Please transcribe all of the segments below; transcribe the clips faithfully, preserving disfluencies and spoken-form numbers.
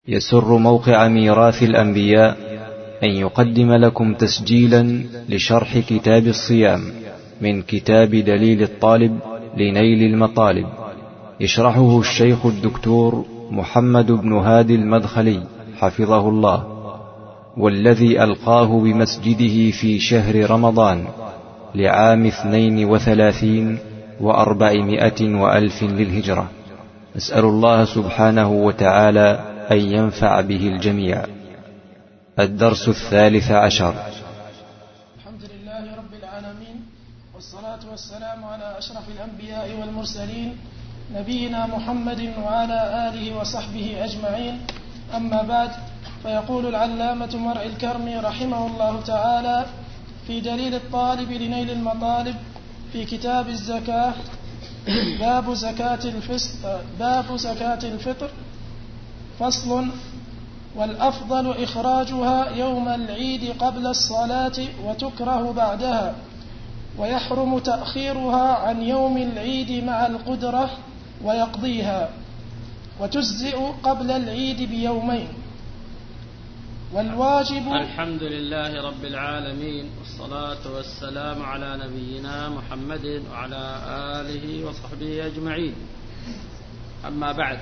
يسر موقع ميراث الأنبياء أن يقدم لكم تسجيلا لشرح كتاب الصيام من كتاب دليل الطالب لنيل المطالب، يشرحه الشيخ الدكتور محمد بن هادي المدخلي حفظه الله، والذي ألقاه بمسجده في شهر رمضان لعام اثنين وثلاثين وأربعمائة وألف للهجرة. نسأل الله سبحانه وتعالى أن ينفع به الجميع. الدرس الثالث عشر. الحمد لله رب العالمين، والصلاة والسلام على أشرف الأنبياء والمرسلين نبينا محمد وعلى آله وصحبه أجمعين. أما بعد، فيقول العلامة مرعي الكرمي رحمه الله تعالى في دليل الطالب لنيل المطالب في كتاب الزكاة: باب زكاة الفطر باب زكاة الفطر فصل: والأفضل إخراجها يوم العيد قبل الصلاة وتكره بعدها، ويحرم تأخيرها عن يوم العيد مع القدرة ويقضيها، وتجزئ قبل العيد بيومين. والواجب. الحمد لله رب العالمين، والصلاة والسلام على نبينا محمد وعلى آله وصحبه أجمعين. أما بعد،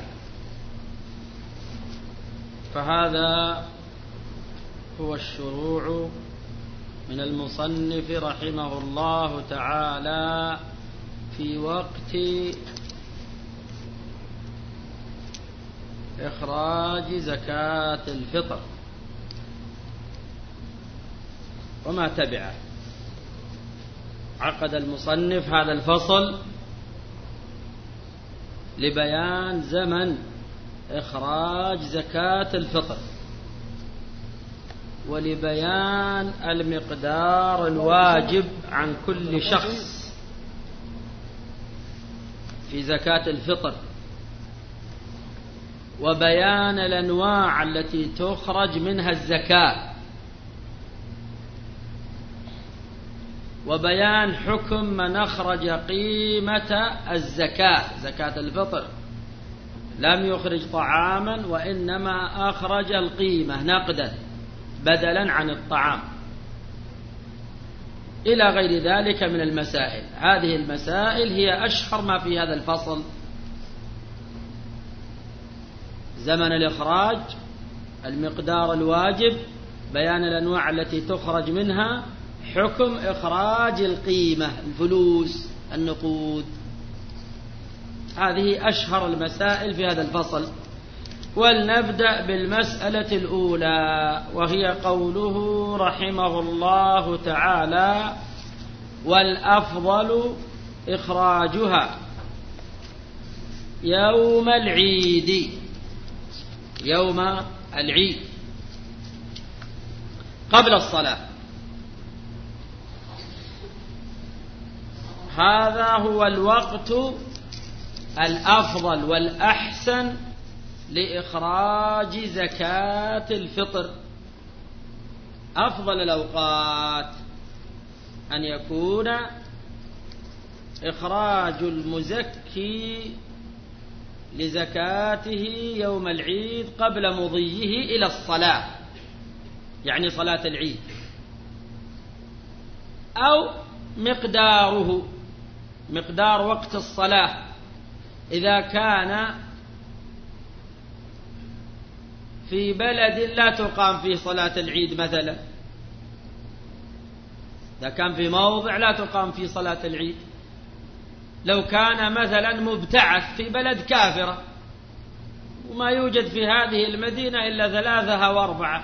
فهذا هو الشروع من المصنف رحمه الله تعالى في وقت إخراج زكاة الفطر وما تبعه. عقد المصنف هذا الفصل لبيان زمن إخراج زكاة الفطر، ولبيان المقدار الواجب عن كل شخص في زكاة الفطر، وبيان الأنواع التي تخرج منها الزكاة، وبيان حكم من أخرج قيمة الزكاة زكاة الفطر، لم يخرج طعاما وإنما أخرج القيمة نقدا بدلا عن الطعام، إلى غير ذلك من المسائل. هذه المسائل هي أشهر ما في هذا الفصل: زمن الإخراج، المقدار الواجب، بيان الأنواع التي تخرج منها، حكم إخراج القيمة الفلوس النقود. هذه أشهر المسائل في هذا الفصل. ولنبدأ بالمسألة الأولى، وهي قوله رحمه الله تعالى: والأفضل إخراجها يوم العيد يوم العيد قبل الصلاة. هذا هو الوقت الأفضل والأحسن لإخراج زكاة الفطر. أفضل الأوقات أن يكون إخراج المزكي لزكاته يوم العيد قبل مضيه إلى الصلاة، يعني صلاة العيد، أو مقداره مقدار وقت الصلاة إذا كان في بلد لا تقام فيه صلاة العيد مثلا، إذا كان في موضع لا تقام فيه صلاة العيد. لو كان مثلا مبتعث في بلد كافرة وما يوجد في هذه المدينة إلا ثلاثة أو أربعة،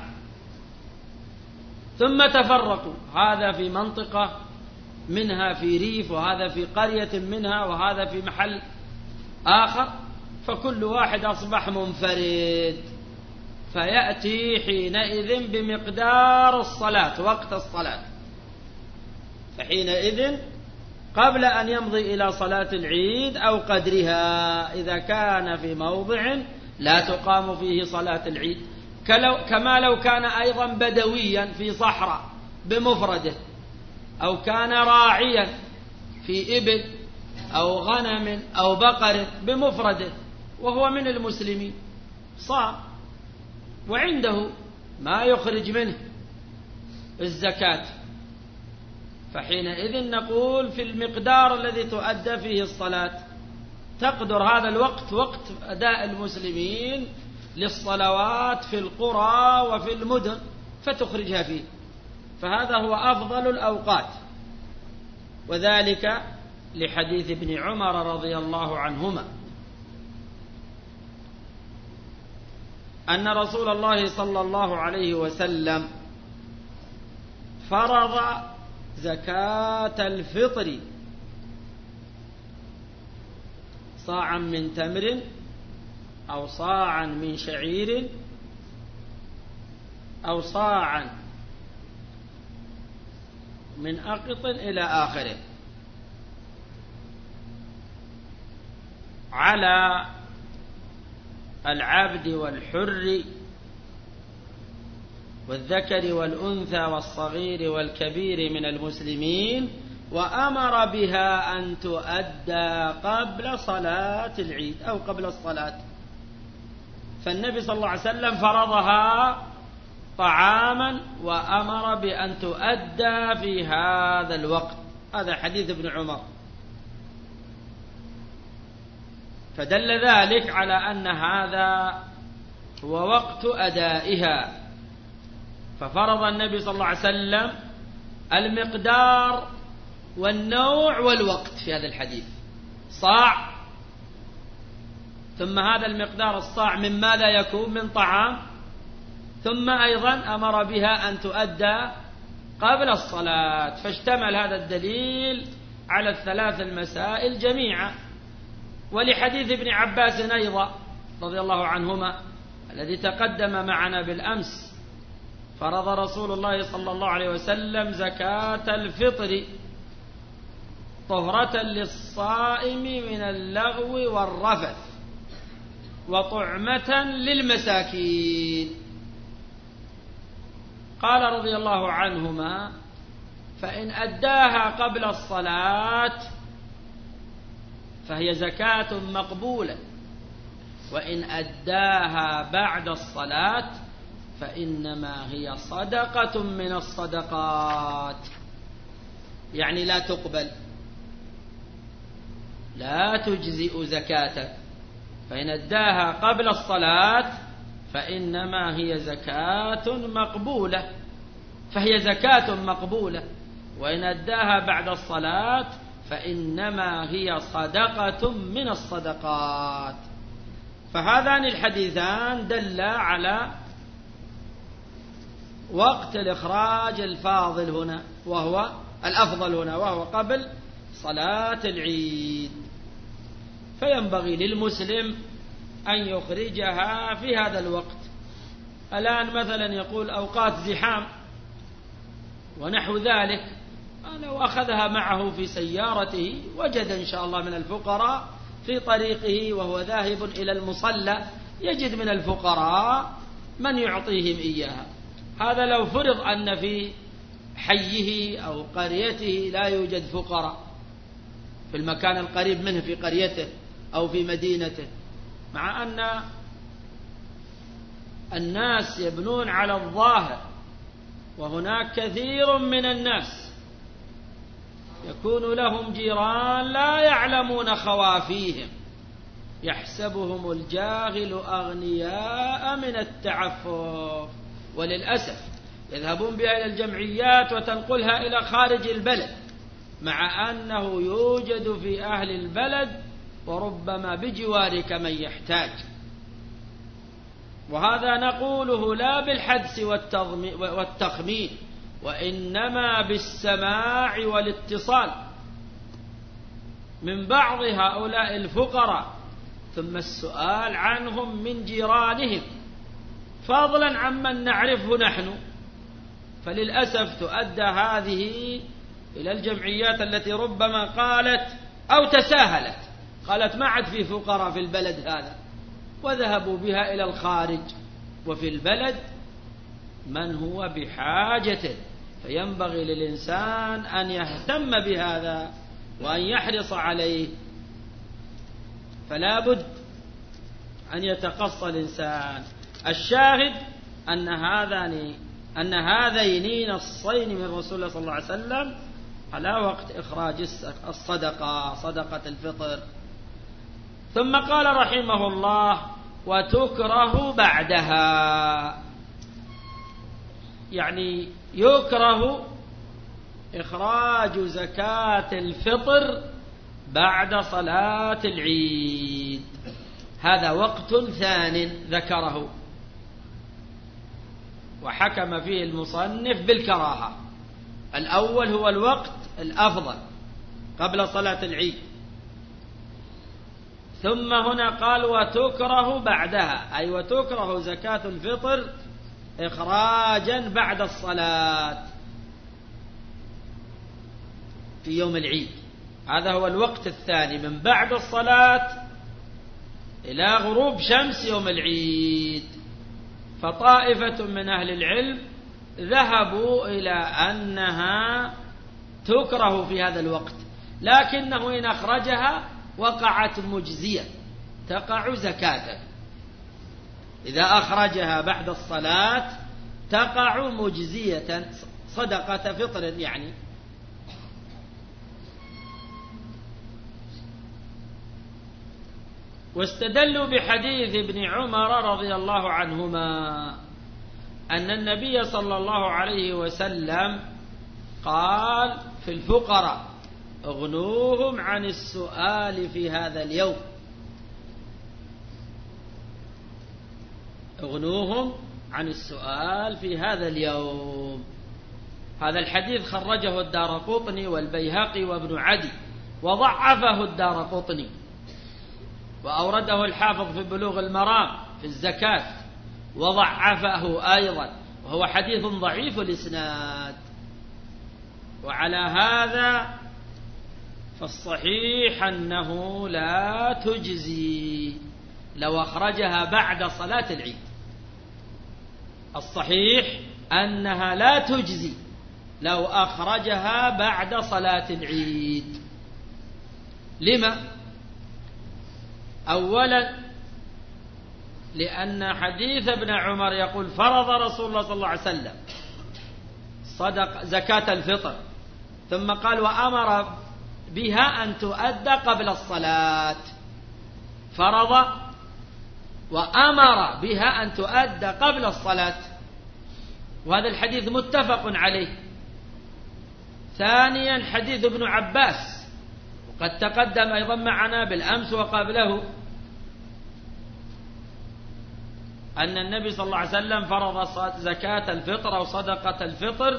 ثم تفرقوا، هذا في منطقة منها في ريف، وهذا في قرية منها، وهذا في محل آخر، فكل واحد أصبح منفرد، فيأتي حينئذ بمقدار الصلاة وقت الصلاة. فحينئذ قبل أن يمضي إلى صلاة العيد أو قدرها، إذا كان في موضع لا تقام فيه صلاة العيد، كما لو كان أيضا بدويا في صحراء بمفرده، أو كان راعيا في إبل أو غنم أو بقر بمفرده وهو من المسلمين، صام وعنده ما يخرج منه الزكاة، فحينئذ نقول في المقدار الذي تؤدى فيه الصلاة تقدر هذا الوقت وقت أداء المسلمين للصلوات في القرى وفي المدن فتخرجها فيه، فهذا هو أفضل الأوقات. وذلك لحديث ابن عمر رضي الله عنهما أن رسول الله صلى الله عليه وسلم فرض زكاة الفطر صاعا من تمر أو صاعا من شعير أو صاعا من أقط إلى آخره على العبد والحر والذكر والأنثى والصغير والكبير من المسلمين، وأمر بها أن تؤدى قبل صلاة العيد أو قبل الصلاة. فالنبي صلى الله عليه وسلم فرضها طعاما وأمر بأن تؤدى في هذا الوقت. هذا حديث ابن عمر، فدل ذلك على أن هذا هو وقت أدائها. ففرض النبي صلى الله عليه وسلم المقدار والنوع والوقت في هذا الحديث، صاع، ثم هذا المقدار الصاع من ماذا يكون؟ من طعام، ثم أيضا أمر بها أن تؤدى قبل الصلاة. فاشتمل هذا الدليل على الثلاث المسائل جميعا. ولحديث ابن عباس أيضا رضي الله عنهما الذي تقدم معنا بالأمس، فرض رسول الله صلى الله عليه وسلم زكاة الفطر طهرة للصائم من اللغو والرفث وطعمة للمساكين. قال رضي الله عنهما: فإن أداها قبل الصلاة فهي زكاة مقبولة، وإن أداها بعد الصلاة فإنما هي صدقة من الصدقات، يعني لا تقبل، لا تجزئ زكاة. فإن أداها قبل الصلاة فإنما هي زكاة مقبولة، فهي زكاة مقبولة، وإن أداها بعد الصلاة فإنما هي صدقة من الصدقات. فهذان الحديثان دلا على وقت الإخراج الفاضل هنا، وهو الأفضل هنا، وهو قبل صلاة العيد. فينبغي للمسلم أن يخرجها في هذا الوقت. الآن مثلا يقول أوقات زحام ونحو ذلك، لو أخذها معه في سيارته وجد إن شاء الله من الفقراء في طريقه وهو ذاهب إلى المصلى، يجد من الفقراء من يعطيهم إياها. هذا لو فرض أن في حيه أو قريته لا يوجد فقراء في المكان القريب منه، في قريته أو في مدينته، مع أن الناس يبنون على الظاهر، وهناك كثير من الناس يكون لهم جيران لا يعلمون خوافيهم، يحسبهم الجاهل أغنياء من التعفف، وللأسف يذهبون بها إلى الجمعيات وتنقلها إلى خارج البلد، مع أنه يوجد في أهل البلد وربما بجوارك من يحتاج. وهذا نقوله لا بالحدس والتخمين، وإنما بالسماع والاتصال من بعض هؤلاء الفقراء، ثم السؤال عنهم من جيرانهم، فضلا عمن نعرفه نحن. فللأسف تؤدى هذه إلى الجمعيات التي ربما قالت أو تساهلت، قالت ما عاد في فقراء في البلد هذا، وذهبوا بها إلى الخارج، وفي البلد من هو بحاجته. فينبغي للإنسان أن يهتم بهذا وأن يحرص عليه. فلا بد أن يتقصى الإنسان. الشاهد أن هذان أن هذين نصين من رسول الله صلى الله عليه وسلم على وقت إخراج الصدقة صدقة الفطر. ثم قال رحمه الله وتكره بعدها، يعني يكره إخراج زكاة الفطر بعد صلاة العيد. هذا وقت ثان ذكره وحكم فيه المصنف بالكراهة. الأول هو الوقت الأفضل قبل صلاة العيد، ثم هنا قال وتكره بعدها، أي وتكره زكاة الفطر إخراجا بعد الصلاة في يوم العيد. هذا هو الوقت الثاني من بعد الصلاة إلى غروب شمس يوم العيد. فطائفة من أهل العلم ذهبوا إلى أنها تكره في هذا الوقت، لكنه إن أخرجها وقعت مجزية تقع زكاة. إذا أخرجها بعد الصلاة تقع مجزية صدقة فطر يعني. واستدلوا بحديث ابن عمر رضي الله عنهما أن النبي صلى الله عليه وسلم قال في الفقراء اغنوهم عن السؤال في هذا اليوم، اغنوهم عن السؤال في هذا اليوم. هذا الحديث خرجه الدارقطني والبيهقي وابن عدي وضعفه الدارقطني، وأورده الحافظ في بلوغ المرام في الزكاة وضعفه أيضا، وهو حديث ضعيف الإسناد. وعلى هذا فالصحيح أنه لا تجزي لو أخرجها بعد صلاة العيد. الصحيح أنها لا تجزي لو أخرجها بعد صلاة العيد. لما؟ أولا لأن حديث ابن عمر يقول فرض رسول الله صلى الله عليه وسلم صدق زكاة الفطر، ثم قال وأمر بها أن تؤدى قبل الصلاة. فرض وأمر بها أن تؤدى قبل الصلاة، وهذا الحديث متفق عليه. ثانيا حديث ابن عباس وقد تقدم أيضا معنا بالأمس وقبله أن النبي صلى الله عليه وسلم فرض زكاة الفطر أو صدقة الفطر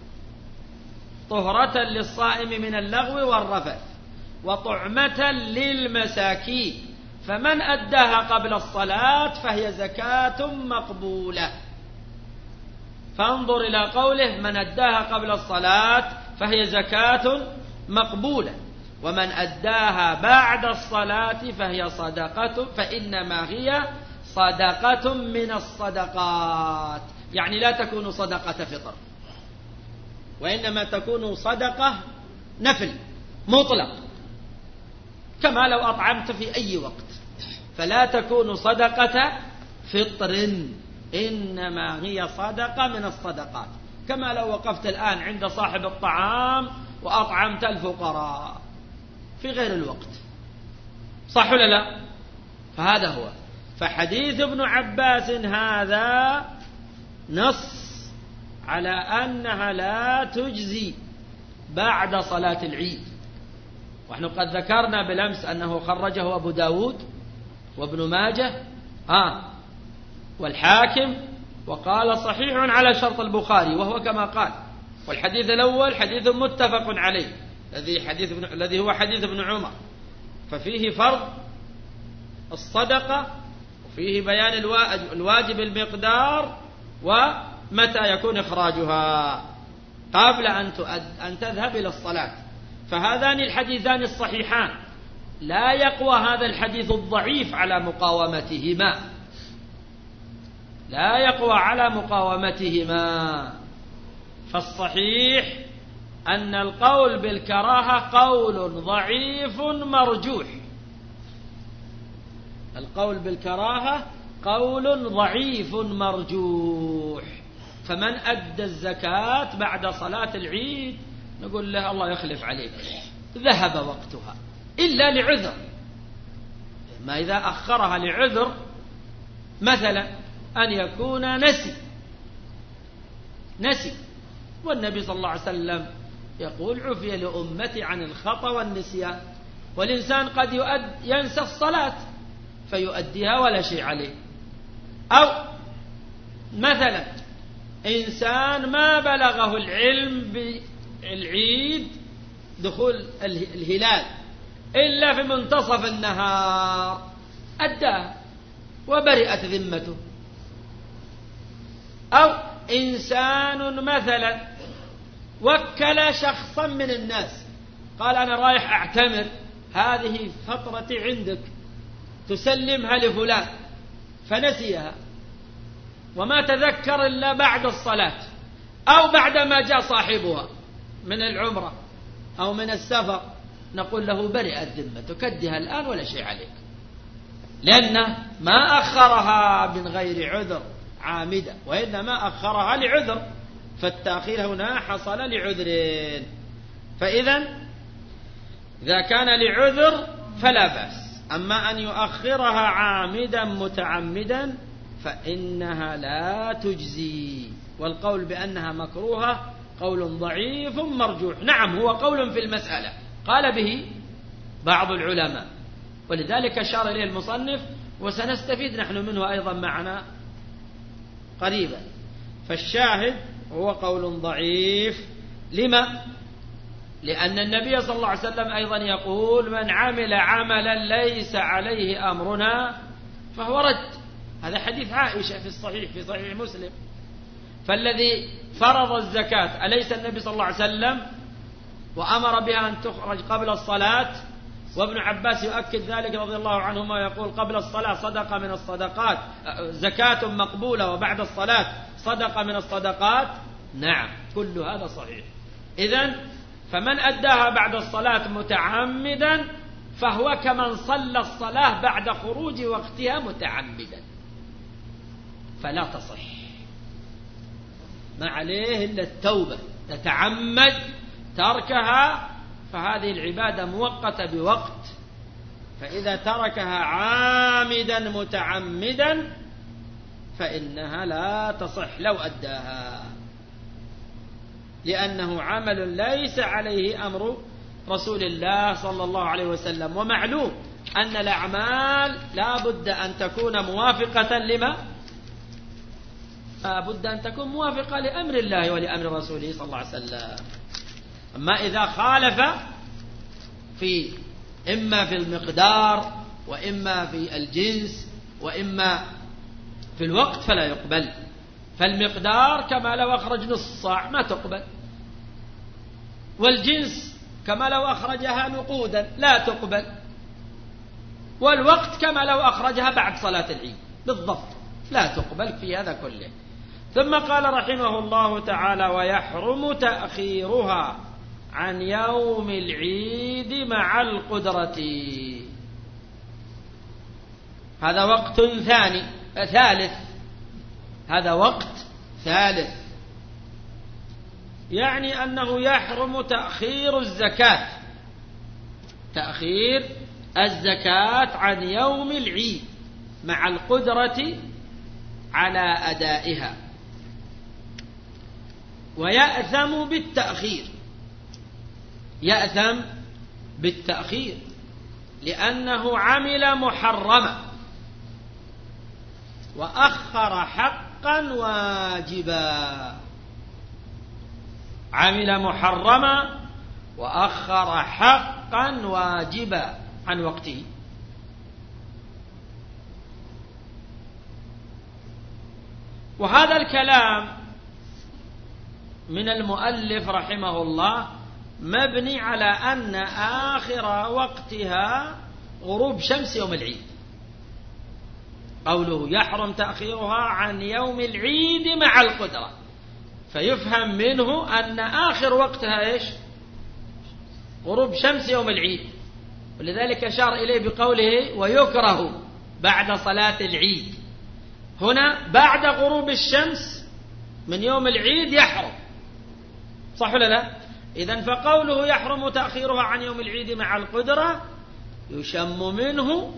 طهرة للصائم من اللغو والرفث وطعمة للمساكين، فمن أداها قبل الصلاة فهي زكاة مقبولة. فانظر إلى قوله من أداها قبل الصلاة فهي زكاة مقبولة، ومن أداها بعد الصلاة فهي صدقة فإنما هي صدقة من الصدقات، يعني لا تكون صدقة فطر وإنما تكون صدقة نفل مطلق، كما لو أطعمت في أي وقت، فلا تكون صدقة فطر، إنما هي صدقة من الصدقات، كما لو وقفت الآن عند صاحب الطعام وأطعمت الفقراء في غير الوقت، صح ولا لا؟ فهذا هو. فحديث ابن عباس هذا نص على أنها لا تجزي بعد صلاة العيد. ونحن قد ذكرنا بالأمس أنه خرجه أبو داود وابن ماجه آه والحاكم وقال صحيح على شرط البخاري، وهو كما قال. والحديث الأول حديث متفق عليه الذي حديث الذي هو حديث ابن عمر، ففيه فرض الصدقة وفيه بيان الواجب المقدار ومتى يكون إخراجها قبل أن أن تذهب إلى الصلاة. فهذان الحديثان الصحيحان لا يقوى هذا الحديث الضعيف على مقاومتهما، لا يقوى على مقاومتهما. فالصحيح أن القول بالكراهة قول ضعيف مرجوح، القول بالكراهة قول ضعيف مرجوح. فمن أدى الزكاة بعد صلاة العيد نقول له الله يخلف عليك، ذهب وقتها إلا لعذر. ما إذا أخرها لعذر، مثلا أن يكون نسي نسي والنبي صلى الله عليه وسلم يقول عفي لأمتي عن الخطأ والنسيان، والإنسان قد يؤد ينسى الصلاة فيؤديها ولا شيء عليه. أو مثلا إنسان ما بلغه العلم بالعيد دخول الهلال إلا في منتصف النهار، أداه وبرئت ذمته. أو إنسان مثلا وكل شخصا من الناس قال أنا رايح أعتمر، هذه فترتي عندك تسلمها لفلان، فنسيها وما تذكر إلا بعد الصلاة أو بعدما جاء صاحبها من العمرة أو من السفر، نقول له برئت ذمتك، كدها الآن ولا شيء عليك، لأنه ما أخرها من غير عذر عامدة، وإنما أخرها لعذر، فالتأخير هنا حصل لعذر. فإذا إذا كان لعذر فلا بأس. أما أن يؤخرها عامدا متعمدا فإنها لا تجزي، والقول بأنها مكروهة قول ضعيف مرجوح. نعم هو قول في المسألة قال به بعض العلماء، ولذلك أشار إليه المصنف وسنستفيد نحن منه أيضا معنا قريبا. فالشاهد هو قول ضعيف. لما؟ لأن النبي صلى الله عليه وسلم أيضا يقول من عمل عملا ليس عليه أمرنا فهو رد. هذا حديث عائشة في الصحيح في صحيح مسلم. فالذي فرض الزكاة أليس النبي صلى الله عليه وسلم وأمر بها أن تخرج قبل الصلاة؟ وابن عباس يؤكد ذلك رضي الله عنهما يقول قبل الصلاة صدقة من الصدقات، زكاة مقبولة، وبعد الصلاة صدقة من الصدقات. نعم كل هذا صحيح. إذن فمن أداها بعد الصلاة متعمدا فهو كمن صلى الصلاة بعد خروج وقتها متعمدا، فلا تصح، ما عليه إلا التوبة. تتعمد تركها فهذه العبادة مؤقتة بوقت، فإذا تركها عامدا متعمدا فإنها لا تصح لو أداها، لأنه عمل ليس عليه أمر رسول الله صلى الله عليه وسلم. ومعلوم أن الأعمال لا بد أن تكون موافقة لما؟ لا بد أن تكون موافقة لأمر الله ولأمر رسوله صلى الله عليه وسلم. أما إذا خالف في إما في المقدار وإما في الجنس وإما في الوقت فلا يقبل. فالمقدار كما لو أخرج نص صاع ما تقبل، والجنس كما لو أخرجها نقودا لا تقبل، والوقت كما لو أخرجها بعد صلاة العيد بالضبط لا تقبل في هذا كله. ثم قال رحمه الله تعالى ويحرم تأخيرها عن يوم العيد مع القدرة. هذا وقت ثاني ثالث هذا وقت ثالث يعني أنه يحرم تأخير الزكاة تأخير الزكاة عن يوم العيد مع القدرة على أدائها، ويأثم بالتأخير يأثم بالتأخير لأنه عمل محرما وأخر حقا واجبا. عمل محرما وأخر حقا واجبا عن وقته. وهذا الكلام من المؤلف رحمه الله مبني على أن آخر وقتها غروب شمس يوم العيد. قوله يحرم تأخيرها عن يوم العيد مع القدرة، فيفهم منه أن آخر وقتها إيش؟ غروب شمس يوم العيد. ولذلك أشار إليه بقوله ويكره بعد صلاة العيد، هنا بعد غروب الشمس من يوم العيد يحرم، صح ولا لا؟ إذن فقوله يحرم تأخيرها عن يوم العيد مع القدرة يشم منه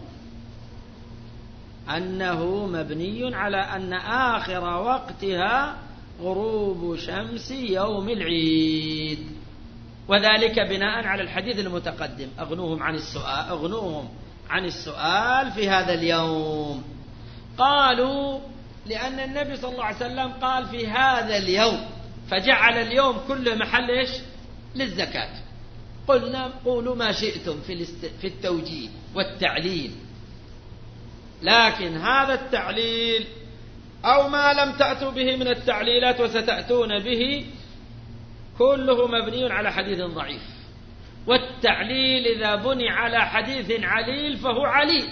أنه مبني على أن آخر وقتها غروب شمس يوم العيد، وذلك بناء على الحديث المتقدم: أغنوهم عن السؤال أغنوهم عن السؤال في هذا اليوم. قالوا لأن النبي صلى الله عليه وسلم قال في هذا اليوم، فجعل اليوم كله محل إيش؟ للزكاة. قلنا قولوا ما شئتم في في التوجيه والتعليل، لكن هذا التعليل أو ما لم تأتوا به من التعليلات وستأتون به كله مبني على حديث ضعيف، والتعليل إذا بني على حديث عليل فهو عليل،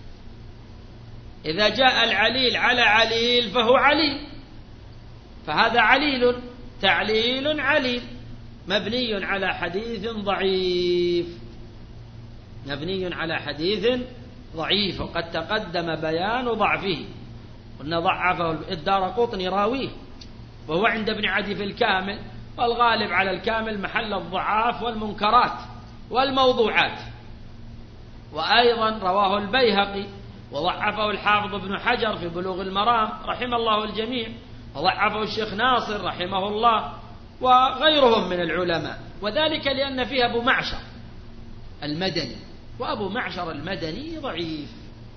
إذا جاء العليل على عليل فهو عليل، فهذا عليل تعليل عليل مبني على حديث ضعيف، مبني على حديث ضعيف، وقد تقدم بيان ضعفه، قلنا ضعفه الدارقطني راويه وهو عند ابن عدي في الكامل، والغالب على الكامل محل الضعاف والمنكرات والموضوعات. وأيضا رواه البيهقي وضعفه الحافظ ابن حجر في بلوغ المرام رحم الله الجميع، وضعفه الشيخ ناصر رحمه الله وغيرهم من العلماء، وذلك لأن فيه أبو معشر المدني، وأبو معشر المدني ضعيف.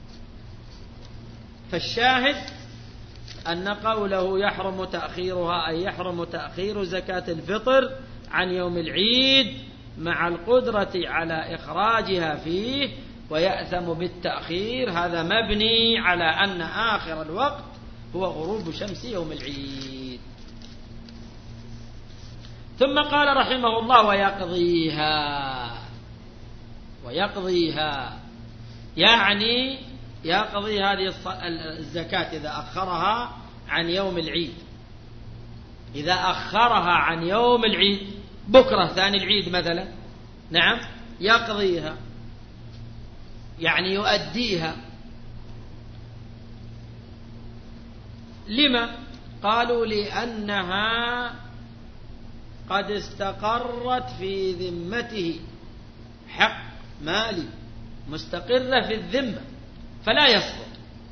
فالشاهد أن قوله يحرم تأخيرها أي يحرم تأخير زكاة الفطر عن يوم العيد مع القدرة على إخراجها فيه ويأثم بالتأخير، هذا مبني على أن آخر الوقت هو غروب شمس يوم العيد. ثم قال رحمه الله ويقضيها، ويقضيها يعني يقضي هذه الزكاة إذا أخرها عن يوم العيد، إذا أخرها عن يوم العيد بكرة ثاني العيد مثلا، نعم يقضيها يعني يؤديها. لما؟ قالوا لأنها قد استقرت في ذمته، حق مالي مستقرة في الذمة فلا يسقط،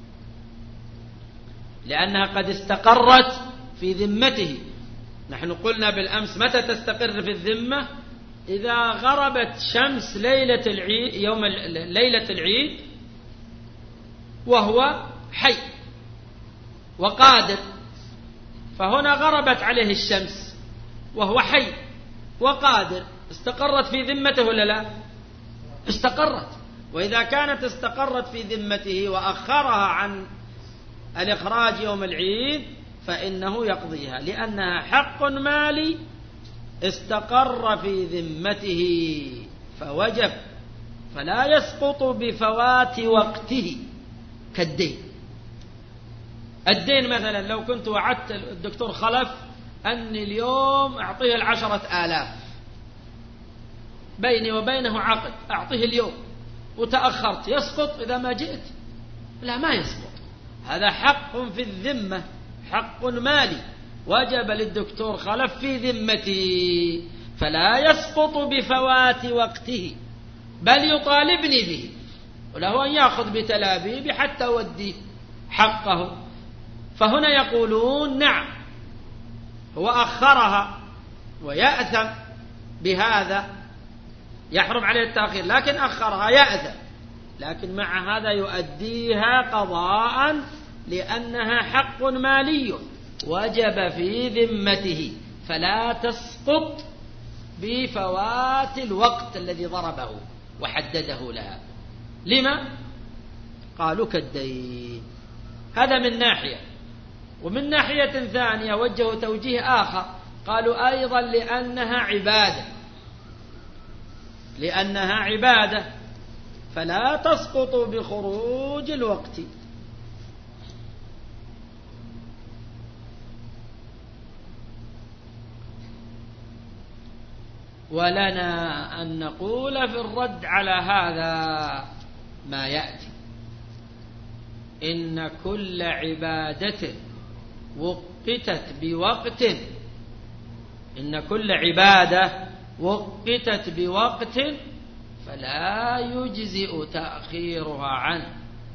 لأنها قد استقرت في ذمته. نحن قلنا بالأمس متى تستقر في الذمة؟ إذا غربت شمس ليلة العيد، يوم ليلة العيد وهو حي وقادر، فهنا غربت عليه الشمس وهو حي وقادر، استقرت في ذمته ولا لا؟ استقرت. وإذا كانت استقرت في ذمته وأخرها عن الإخراج يوم العيد فإنه يقضيها، لأنها حق مالي استقر في ذمته فوجب، فلا يسقط بفوات وقته كالدين. الدين مثلا لو كنت وعدت الدكتور خلف أني اليوم أعطيه العشرة آلاف، بيني وبينه عقد أعطيه اليوم وتأخرت، يسقط إذا ما جئت؟ لا، ما يسقط، هذا حق في الذمة، حق مالي وجب للدكتور خلف في ذمته، فلا يسقط بفوات وقته، بل يطالبني به، وله أن يأخذ بتلابيب حتى أوديه حقه. فهنا يقولون نعم هو أخرها ويأثم بهذا، يحرم عليه التأخير، لكن أخرها يأثم، لكن مع هذا يؤديها قضاء لأنها حق مالي وجب في ذمته، فلا تسقط بفوات الوقت الذي ضربه وحدده لها. لما؟ قالوا كالدين. هذا من ناحية. ومن ناحية ثانية وجهوا توجيه آخر، قالوا أيضا لأنها عبادة، لأنها عبادة فلا تسقط بخروج الوقت. ولنا أن نقول في الرد على هذا ما يأتي. إن كل عبادة وقتت بوقت إن كل عبادة وقتت بوقت فلا يجزئ تأخيرها عنه.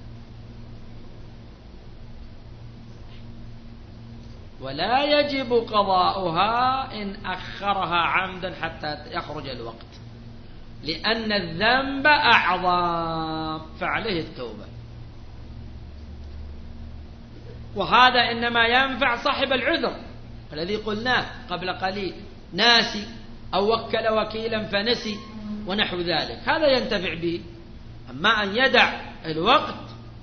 ولا يجب قضاؤها إن أخرها عمدا حتى يخرج الوقت، لأن الذنب أعظم فعليه التوبة. وهذا إنما ينفع صاحب العذر الذي قلناه قبل قليل، ناسي أو وكل وكيلا فنسي ونحو ذلك، هذا ينتفع به. أما أن يدع الوقت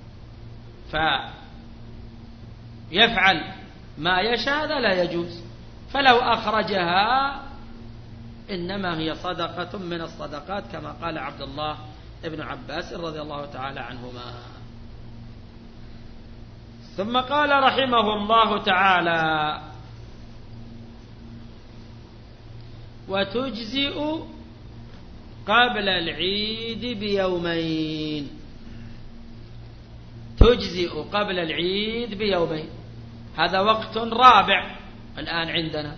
فيفعل ما يشاء هذا لا يجوز. فلو أخرجها إنما هي صدقة من الصدقات كما قال عبد الله ابن عباس رضي الله تعالى عنهما. ثم قال رحمه الله تعالى: وتجزئ قبل العيد بيومين. تجزئ قبل العيد بيومين، هذا وقت رابع الآن عندنا،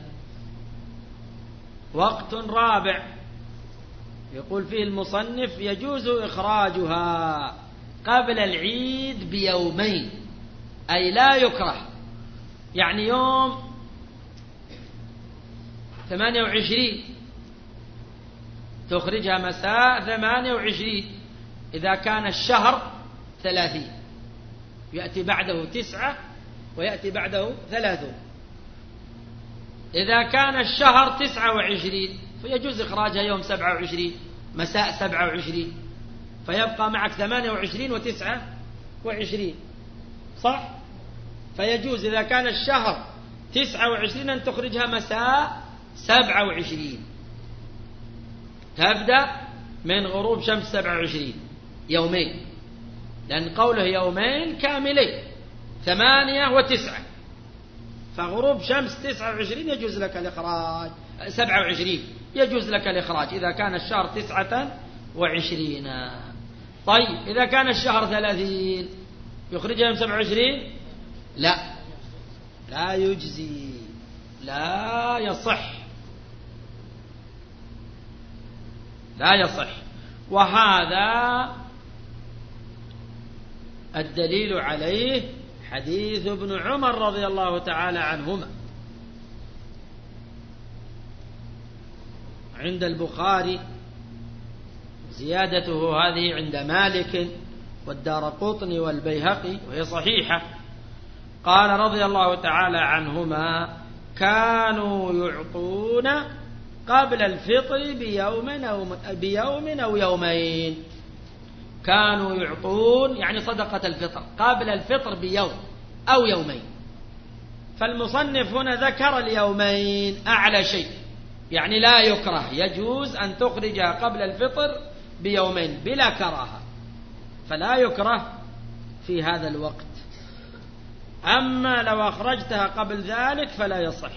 وقت رابع يقول فيه المصنف: يجوز إخراجها قبل العيد بيومين، أي لا يكره. يعني يوم ثمانية وعشرين تخرجها مساء ثمانية وعشرين، إذا كان الشهر ثلاثين يأتي بعده تسعة ويأتي بعده ثلاثون. إذا كان الشهر تسعة وعشرين فيجوز إخراجها يوم سبعة وعشرين مساء سبعة وعشرين، فيبقى معك ثمانية وعشرين وتسعة وعشرين، صح؟ فيجوز إذا كان الشهر تسعة وعشرين أن تخرجها مساء سبعة وعشرين، تبدأ من غروب شمس سبعة وعشرين يومين، لأن قوله يومين كاملين ثمانية وتسعة، فغروب شمس تسعة وعشرين يجوز لك الإخراج، سبعة وعشرين يجوز لك الإخراج إذا كان الشهر تسعة وعشرين. طيب إذا كان الشهر ثلاثين يخرجها يوم سبعة وعشرين؟ لا، لا يجزي، لا يصح، لا يصح. وهذا الدليل عليه حديث ابن عمر رضي الله تعالى عنهما عند البخاري، زيادته هذه عند مالك والدارقطني والبيهقي وهي صحيحة. قال رضي الله تعالى عنهما: كانوا يعطون قبل الفطر بيوم أو, بيوم أو يومين. كانوا يعطون يعني صدقة الفطر قبل الفطر بيوم أو يومين، فالمصنف هنا ذكر اليومين أعلى شيء، يعني لا يكره، يجوز أن تخرجها قبل الفطر بيومين بلا كراهة، فلا يكره في هذا الوقت. أما لو أخرجتها قبل ذلك فلا يصح.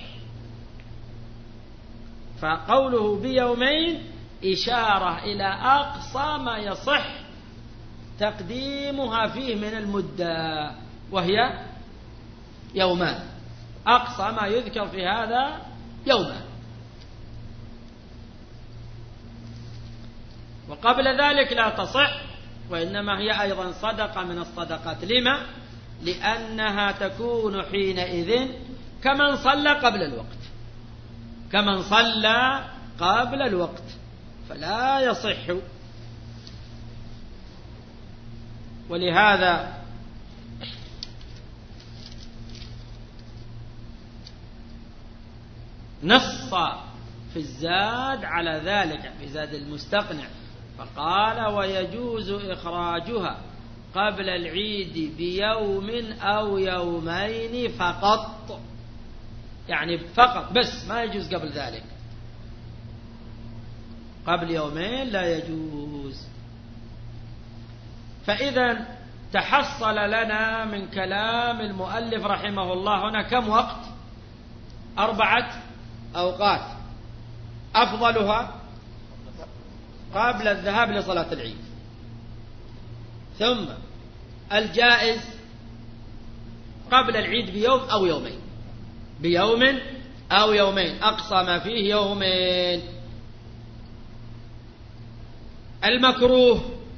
فقوله بيومين إشارة إلى أقصى ما يصح تقديمها فيه من المدة، وهي يومان، أقصى ما يذكر في هذا يومان. وقبل ذلك لا تصح، وإنما هي أيضا صدقة من الصدقات. لما؟ لأنها تكون حينئذ كمن صلى قبل الوقت، كمن صلى قبل الوقت، فلا يصح. ولهذا نص في الزاد على ذلك في زاد المستقنع، فقال: ويجوز إخراجها قبل العيد بيوم أو يومين فقط، يعني فقط بس، ما يجوز قبل ذلك، قبل يومين لا يجوز. فإذا تحصل لنا من كلام المؤلف رحمه الله هنا كم وقت؟ أربعة أوقات، أفضلها قبل الذهاب لصلاة العيد، ثم الجائز قبل العيد بيوم أو يومين، بيوم أو يومين، أقصى ما فيه يومين. المكروه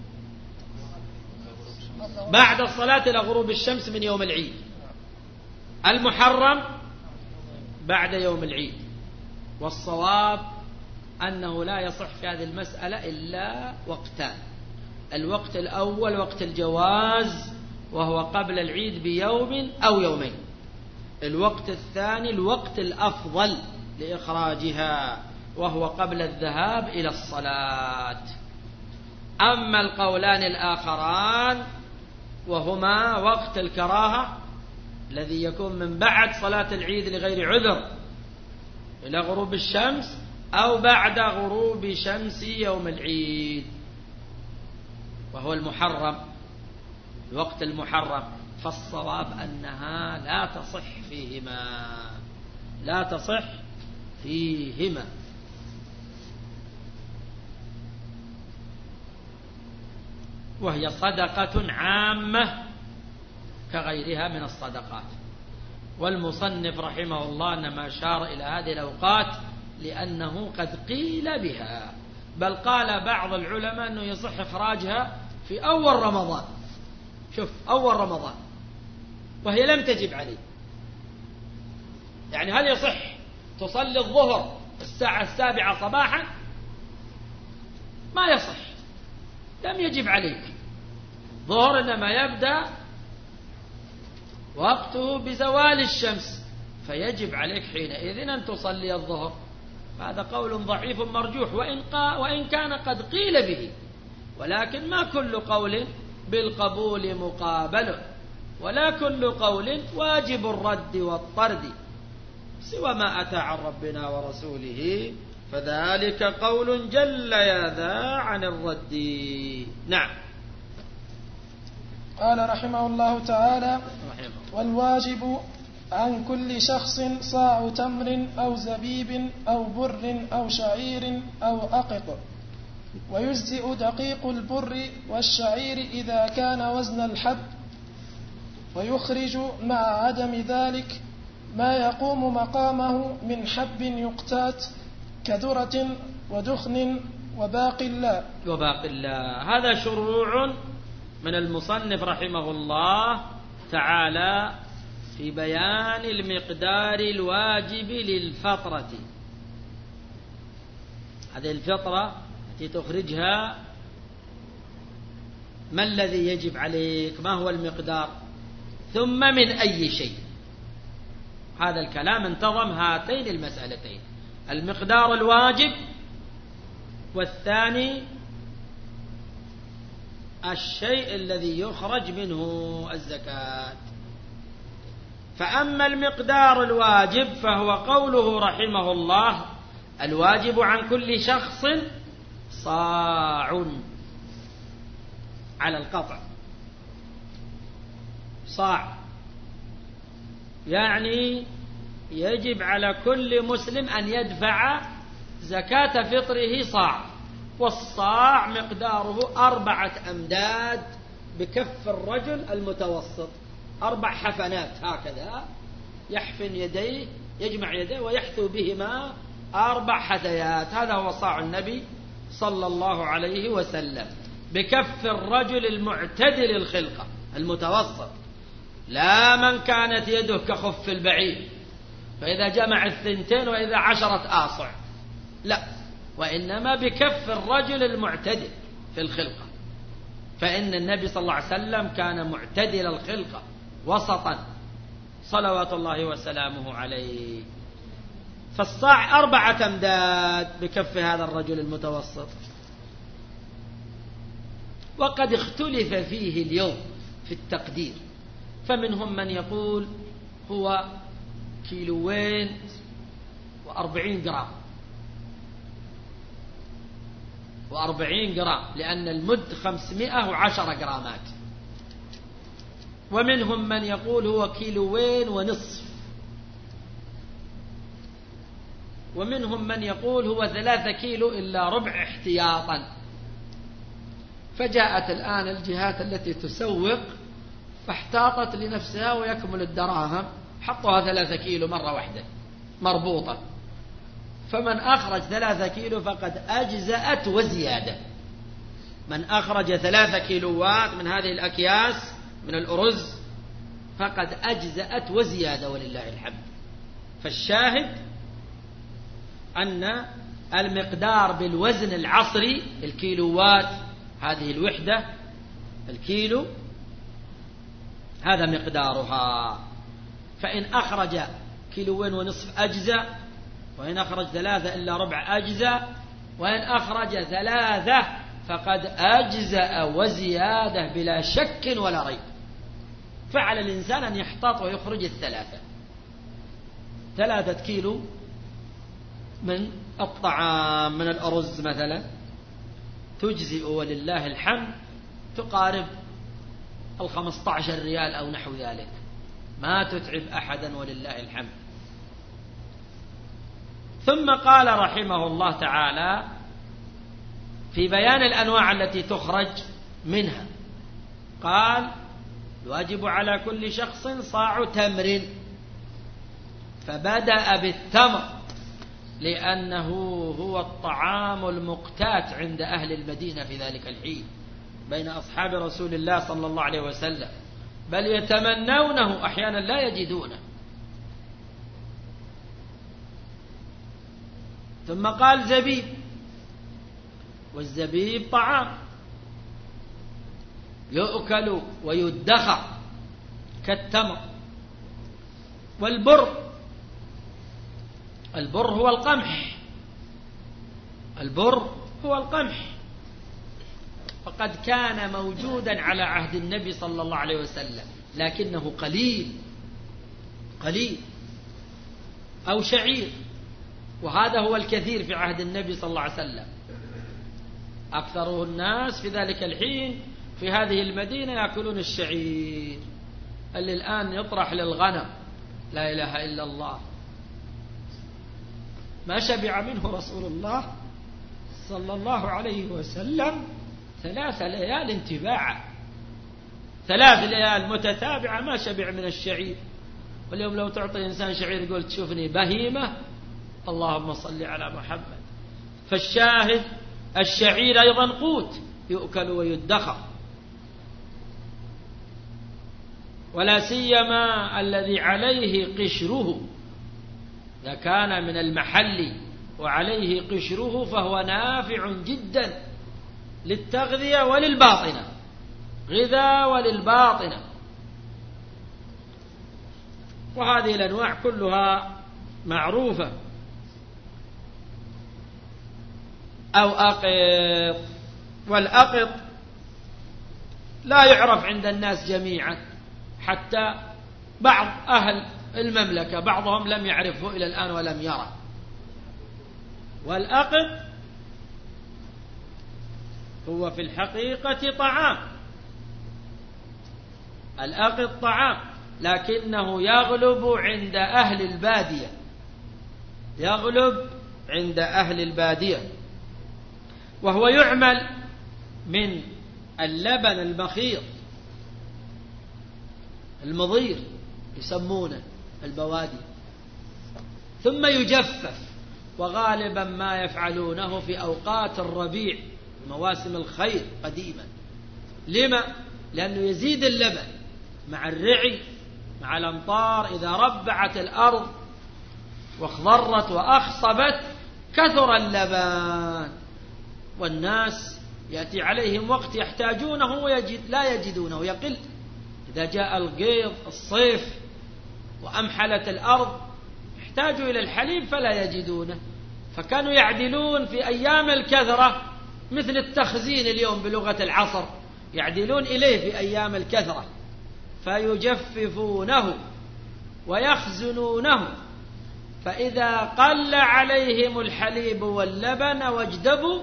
بعد الصلاة إلى غروب الشمس من يوم العيد. المحرم بعد يوم العيد. والصواب أنه لا يصح في هذه المسألة إلا وقتان: الوقت الأول وقت الجواز وهو قبل العيد بيوم أو يومين. الوقت الثاني الوقت الأفضل لإخراجها وهو قبل الذهاب إلى الصلاة. أما القولان الآخران وهما وقت الكراهة الذي يكون من بعد صلاة العيد لغير عذر إلى غروب الشمس أو بعد غروب شمس يوم العيد وهو المحرم، الوقت المحرم، فالصواب أنها لا تصح فيهما، لا تصح فيهما. وهي صدقة عامة كغيرها من الصدقات. والمصنف رحمه الله إنما أشار إلى هذه الأوقات لأنه قد قيل بها، بل قال بعض العلماء أنه يصح إخراجها في أول رمضان. شوف، أول رمضان وهي لم تجب عليه. يعني هل يصح تصلي الظهر الساعة السابعة صباحا؟ ما يصح، لم يجب عليك ظهر، إنما يبدأ وقته بزوال الشمس، فيجب عليك حينئذ أن تصلي الظهر. هذا قول ضعيف مرجوح وإن, وإن كان قد قيل به، ولكن ما كل قول بالقبول مقابل، ولا كل قول واجب الرد والطرد، سوى ما أتى عن ربنا ورسوله فذلك قول جل يا ذا عن الرد. نعم. قال رحمه الله تعالى: والواجب عن كل شخص صاع تمر أو زبيب أو بر أو شعير أو أقط، ويجزئ دقيق البر والشعير إذا كان وزن الحب، ويخرج مع عدم ذلك ما يقوم مقامه من حب يقتات كذرة ودخن وباقي الله. وباقي الله. هذا شروع من المصنف رحمه الله تعالى في بيان المقدار الواجب للفطرة. هذه الفطرة التي تخرجها ما الذي يجب عليك، ما هو المقدار، ثم من أي شيء. هذا الكلام انتظم هاتين المسألتين: المقدار الواجب، والثاني الشيء الذي يخرج منه الزكاة. فأما المقدار الواجب فهو قوله رحمه الله: الواجب عن كل شخص صاع، على القطع صاع، يعني يجب على كل مسلم أن يدفع زكاة فطره صاع، والصاع مقداره أربعة أمداد بكف الرجل المتوسط، أربع حفنات هكذا، يحفن يديه، يجمع يديه ويحثو بهما أربع حثيات. هذا هو صاع النبي صلى الله عليه وسلم بكف الرجل المعتدل الخلقة المتوسط، لا من كانت يده كخف البعير فإذا جمع الثنتين وإذا عشرة آصع، لا، وإنما بكف الرجل المعتدل في الخلقة، فإن النبي صلى الله عليه وسلم كان معتدل الخلقة وسطا صلوات الله وسلامه عليه. فالصاع أربعة أمداد بكف هذا الرجل المتوسط. وقد اختلف فيه اليوم في التقدير، فمنهم من يقول هو كيلوين وأربعين جرام وأربعين جرام، لأن المد خمسمائة وعشرة جرامات. ومنهم من يقول هو كيلوين ونصف، ومنهم من يقول هو ثلاثة كيلو إلا ربع احتياطا. فجاءت الآن الجهات التي تسوق فاحتاطت لنفسها ويكمل الدراهم، حطوها ثلاثة كيلو مرة واحدة مربوطة، فمن أخرج ثلاثة كيلو فقد أجزأت وزيادة. من أخرج ثلاثة كيلوات من هذه الأكياس من الأرز فقد أجزأت وزيادة ولله الحمد. فالشاهد أن المقدار بالوزن العصري الكيلوات، هذه الوحدة الكيلو هذا مقدارها. فإن أخرج كيلوين ونصف أجزاء، وإن أخرج ثلاثة إلا ربع أجزاء، وإن أخرج ثلاثة فقد أجزأ وزيادة بلا شك ولا ريب. فعلى الإنسان أن يحتاط ويخرج الثلاثة، ثلاثة كيلو من الطعام من الأرز مثلا تجزئ ولله الحمد، تقارب الخمسة عشر ريال أو نحو ذلك، ما تتعب أحدا ولله الحمد. ثم قال رحمه الله تعالى في بيان الأنواع التي تخرج منها، قال: الواجب على كل شخص صاع تمر. فبدأ بالتمر لأنه هو الطعام المقتات عند أهل المدينة في ذلك الحين بين أصحاب رسول الله صلى الله عليه وسلم، بل يتمنونه أحيانا لا يجدونه. ثم قال زبيب، والزبيب طعام يؤكل ويدخر كالتمر. والبر، البر هو القمح، البر هو القمح، فقد كان موجودا على عهد النبي صلى الله عليه وسلم لكنه قليل قليل، أو شعير، وهذا هو الكثير في عهد النبي صلى الله عليه وسلم. أكثر الناس في ذلك الحين في هذه المدينة يأكلون الشعير اللي الآن يطرح للغنم، لا إله إلا الله. ما شبع منه رسول الله صلى الله عليه وسلم ثلاث ليال انتباعا، ثلاث ليال متتابعة ما شبع من الشعير. واليوم لو تعطي إنسان شعير يقول تشوفني بهيمة، اللهم صل على محمد. فالشاهد الشعير أيضا قوت يؤكل ويدخر، ولا سيما الذي عليه قشره، إذا كان من المحل وعليه قشره فهو نافع جدا للتغذية وللباطنة، غذاء وللباطنة. وهذه الأنواع كلها معروفة. أو أقط، والأقط لا يعرف عند الناس جميعا، حتى بعض أهل المملكة بعضهم لم يعرفه إلى الآن ولم يرى. والأقط هو في الحقيقة طعام، الأقط طعام، لكنه يغلب عند أهل البادية، يغلب عند أهل البادية، وهو يعمل من اللبن المخيط المضير يسمونه البوادي، ثم يجفف، وغالبا ما يفعلونه في أوقات الربيع مواسم الخير قديما. لما؟ لأنه يزيد اللبن مع الرعي مع الأمطار، إذا ربعت الأرض واخضرت وأخصبت كثر اللبن، والناس يأتي عليهم وقت يحتاجونه ويجد لا يجدونه، يقل. إذا جاء القيض الصيف وأمحلت الأرض يحتاجوا إلى الحليب فلا يجدونه، فكانوا يعدلون في أيام الكثرة مثل التخزين اليوم بلغة العصر، يعدلون إليه في أيام الكثرة فيجففونه ويخزنونه، فإذا قل عليهم الحليب واللبن واجدبوا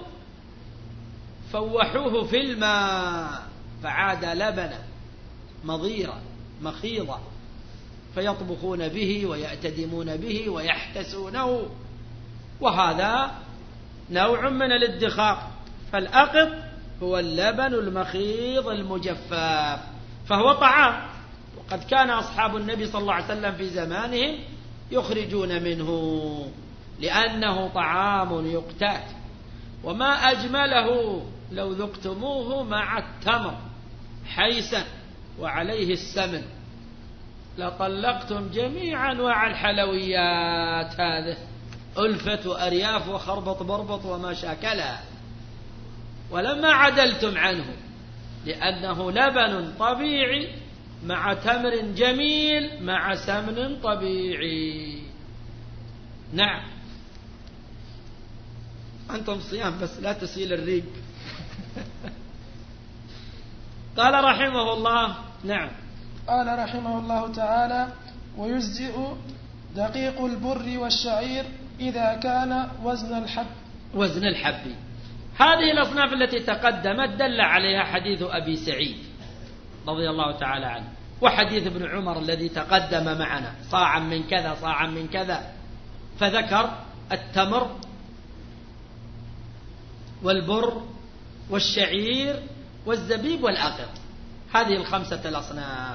فوحوه في الماء فعاد لبنا مضيرا مخيضا، فيطبخون به ويأتدمون به ويحتسونه، وهذا نوع من الادخار. فالأقط هو اللبن المخيض المجفاف، فهو طعام وقد كان أصحاب النبي صلى الله عليه وسلم في زمانهم يخرجون منه لأنه طعام يقتات. وما أجمله لو ذقتموه مع التمر حيسا وعليه السمن لطلقتم جميع أنواع الحلويات. هذه ألفة وأرياف وخربط بربط وما شاكلها. ولما عدلتم عنه لأنه لبن طبيعي مع تمر جميل مع سمن طبيعي. نعم أنتم صيام بس لا تسيل الريق. قال رحمه الله. نعم قال رحمه الله تعالى: ويجزئ دقيق البر والشعير إذا كان وزن الحب. وزن الحب. هذه الأصناف التي تقدمت دل عليها حديث أبي سعيد رضي الله تعالى عنه وحديث ابن عمر الذي تقدم معنا، صاعا من كذا صاعا من كذا، فذكر التمر والبر والشعير والزبيب والأقط، هذه الخمسة الأصناف.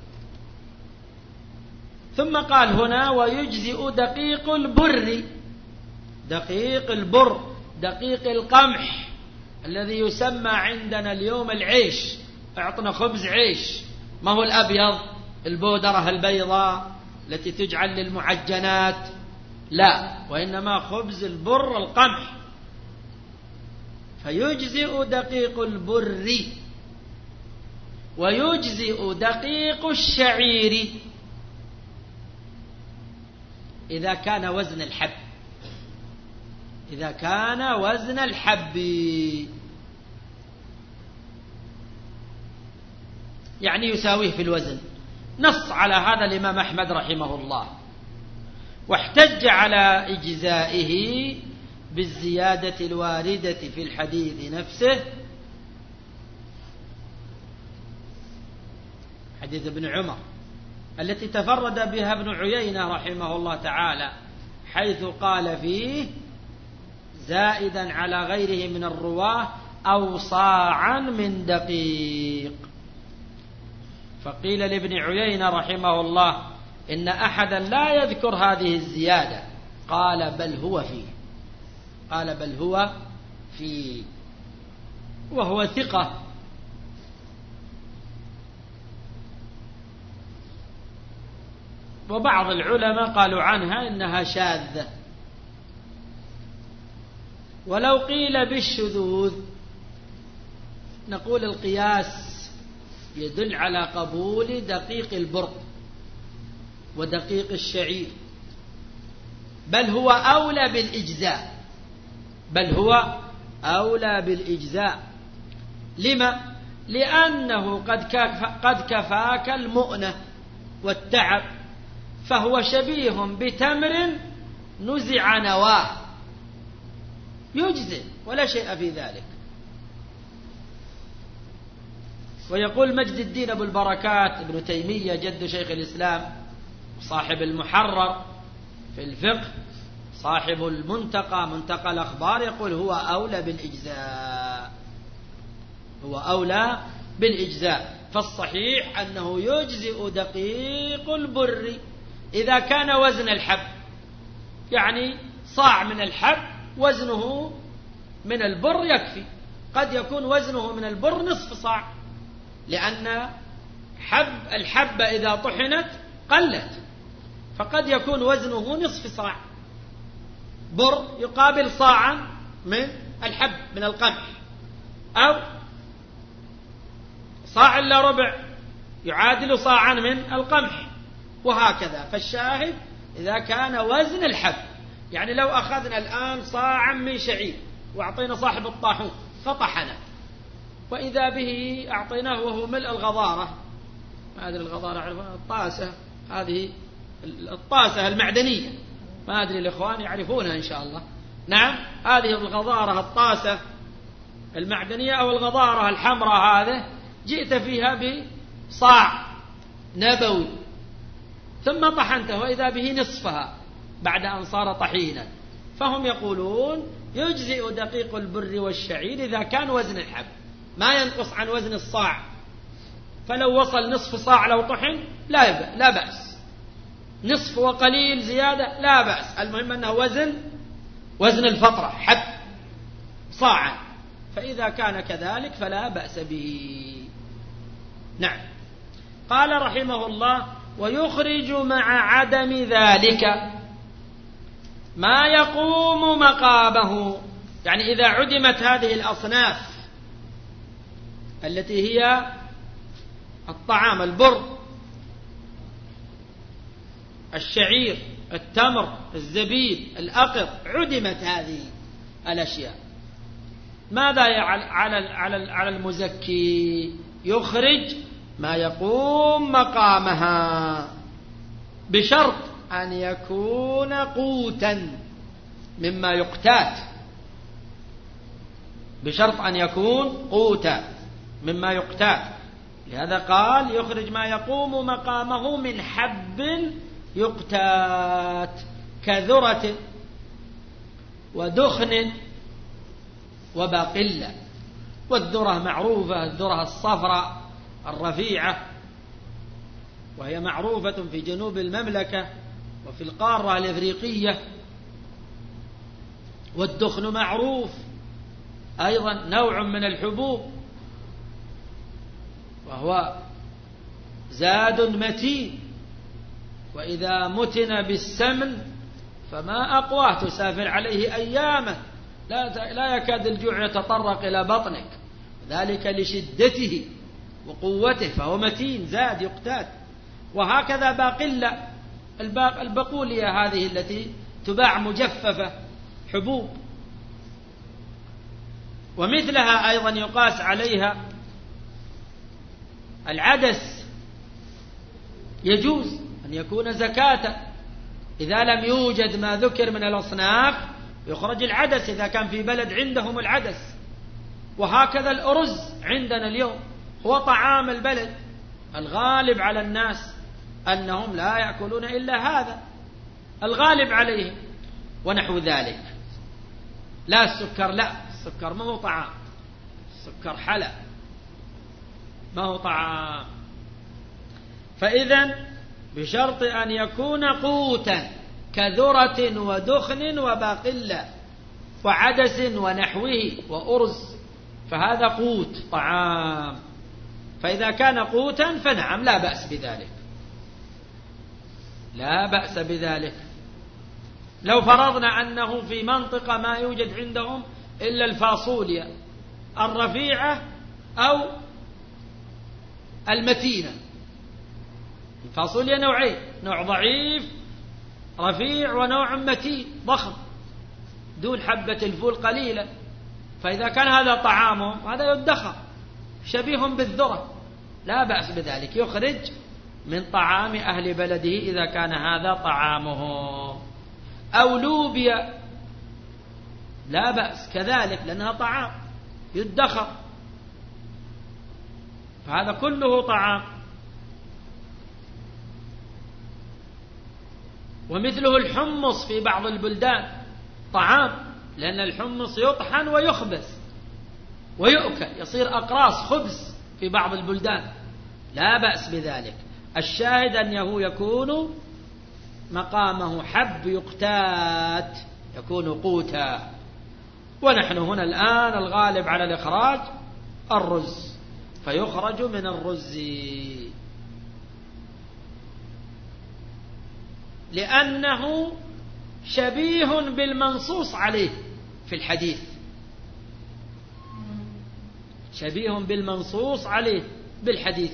ثم قال هنا: ويجزئ دقيق البر. دقيق البر دقيق القمح الذي يسمى عندنا اليوم العيش. اعطنا خبز عيش، ما هو الأبيض البودرة البيضاء التي تجعل للمعجنات، لا، وإنما خبز البر القمح. فيجزئ دقيق البر ويجزئ دقيق الشعير إذا كان وزن الحب. إذا كان وزن الحب يعني يساويه في الوزن. نص على هذا الإمام أحمد رحمه الله، واحتج على إجزائه بالزيادة الواردة في الحديث نفسه، حديث ابن عمر التي تفرد بها ابن عيينة رحمه الله تعالى، حيث قال فيه: زائدا على غيره من الرواه أو صاعا من دقيق. فقيل لابن عيينة رحمه الله: إن أحدا لا يذكر هذه الزيادة. قال: بل هو فيه. قال: بل هو فيه، وهو ثقة. وبعض العلماء قالوا عنها إنها شاذة. ولو قيل بالشذوذ نقول القياس يدل على قبول دقيق البر ودقيق الشعير، بل هو أولى بالإجزاء، بل هو أولى بالإجزاء. لما؟ لأنه قد قد كفاك المؤنة والتعب، فهو شبيه بتمر نزع نواه، يجزئ ولا شيء في ذلك. ويقول مجد الدين أبو البركات ابن تيمية جد شيخ الإسلام صاحب المحرر في الفقه، صاحب المنتقى منتقى الأخبار، يقول هو أولى بالإجزاء، هو أولى بالإجزاء. فالصحيح أنه يجزئ دقيق البر إذا كان وزن الحب، يعني صاع من الحب وزنه من البر يكفي. قد يكون وزنه من البر نصف صاع، لأن حب الحبة إذا طحنت قلت، فقد يكون وزنه نصف صاع بر يقابل صاعا من الحب من القمح، أو صاع إلا ربع يعادل صاعا من القمح، وهكذا. فالشاهد إذا كان وزن الحب، يعني لو أخذنا الآن صاعا من شعير وأعطينا صاحب الطاحون فطحنه، وإذا به أعطيناه وهو ملء الغضارة، ما أدري الغضارة عرفونها، الطاسة هذه الطاسة المعدنية، ما أدري الإخوان يعرفونها إن شاء الله. نعم، هذه الغضارة الطاسة المعدنية أو الغضارة الحمراء، هذه جئت فيها بصاع نبوي ثم طحنته وإذا به نصفها بعد أن صار طحينا. فهم يقولون يجزئ دقيق البر والشعير إذا كان وزن الحب، ما ينقص عن وزن الصاع فلو وصل نصف صاع لو طحن لا لا بأس، نصف وقليل زيادة لا بأس، المهم أنه وزن وزن الفطرة حب صاعا، فإذا كان كذلك فلا بأس به. نعم. قال رحمه الله: ويخرج مع عدم ذلك ما يقوم مقامه، يعني إذا عدمت هذه الأصناف التي هي الطعام، البر، الشعير، التمر، الزبيب، الأقط، عدمت هذه الأشياء، ماذا على على على المزكي؟ يخرج ما يقوم مقامها بشرط أن يكون قوتا مما يقتات، بشرط أن يكون قوتا مما يقتات. لهذا قال: يخرج ما يقوم مقامه من حب يقتات كذرة ودخن وباقلة. والذرة معروفة، الذرة الصفراء الرفيعة، وهي معروفة في جنوب المملكة وفي القارة الإفريقية. والدخن معروف أيضا، نوع من الحبوب، وهو زاد متين، وإذا متن بالسمن فما أقواه، تسافر عليه أياما لا لا يكاد الجوع يتطرق إلى بطنك، ذلك لشدته وقوته، فهو متين زاد يقتات. وهكذا باقلة، البقولية هذه التي تباع مجففة حبوب، ومثلها أيضا يقاس عليها العدس، يجوز أن يكون زكاة إذا لم يوجد ما ذكر من الأصناف، يخرج العدس إذا كان في بلد عندهم العدس. وهكذا الأرز عندنا اليوم هو طعام البلد، الغالب على الناس أنهم لا يأكلون إلا هذا، الغالب عليهم، ونحو ذلك. لا السكر، لا السكر ما هو طعام، السكر حلا ما هو طعام. فإذن بشرط أن يكون قوتا كذرة ودخن وباقلة وعدس ونحوه وأرز، فهذا قوت طعام. فإذا كان قوتا فنعم لا بأس بذلك، لا بأس بذلك. لو فرضنا أنه في منطقة ما يوجد عندهم إلا الفاصوليا الرفيعة أو المتينة، الفاصوليا نوعين، نوع ضعيف رفيع ونوع متين ضخم دون حبة الفول قليلة، فإذا كان هذا طعامهم هذا يدخر شبيه بالذرة، لا بأس بذلك، يخرج من طعام أهل بلده إذا كان هذا طعامهم. أو لوبيا لا بأس كذلك لأنها طعام يدخر، فهذا كله طعام. ومثله الحمص في بعض البلدان طعام، لأن الحمص يطحن ويخبز ويؤكل، يصير أقراص خبز في بعض البلدان، لا بأس بذلك. الشاهد أنه يكون مقامه حب يقتات، يكون قوتا. ونحن هنا الآن الغالب على الإخراج الرز، فيخرج من الرز لأنه شبيه بالمنصوص عليه في الحديث، شبيه بالمنصوص عليه بالحديث.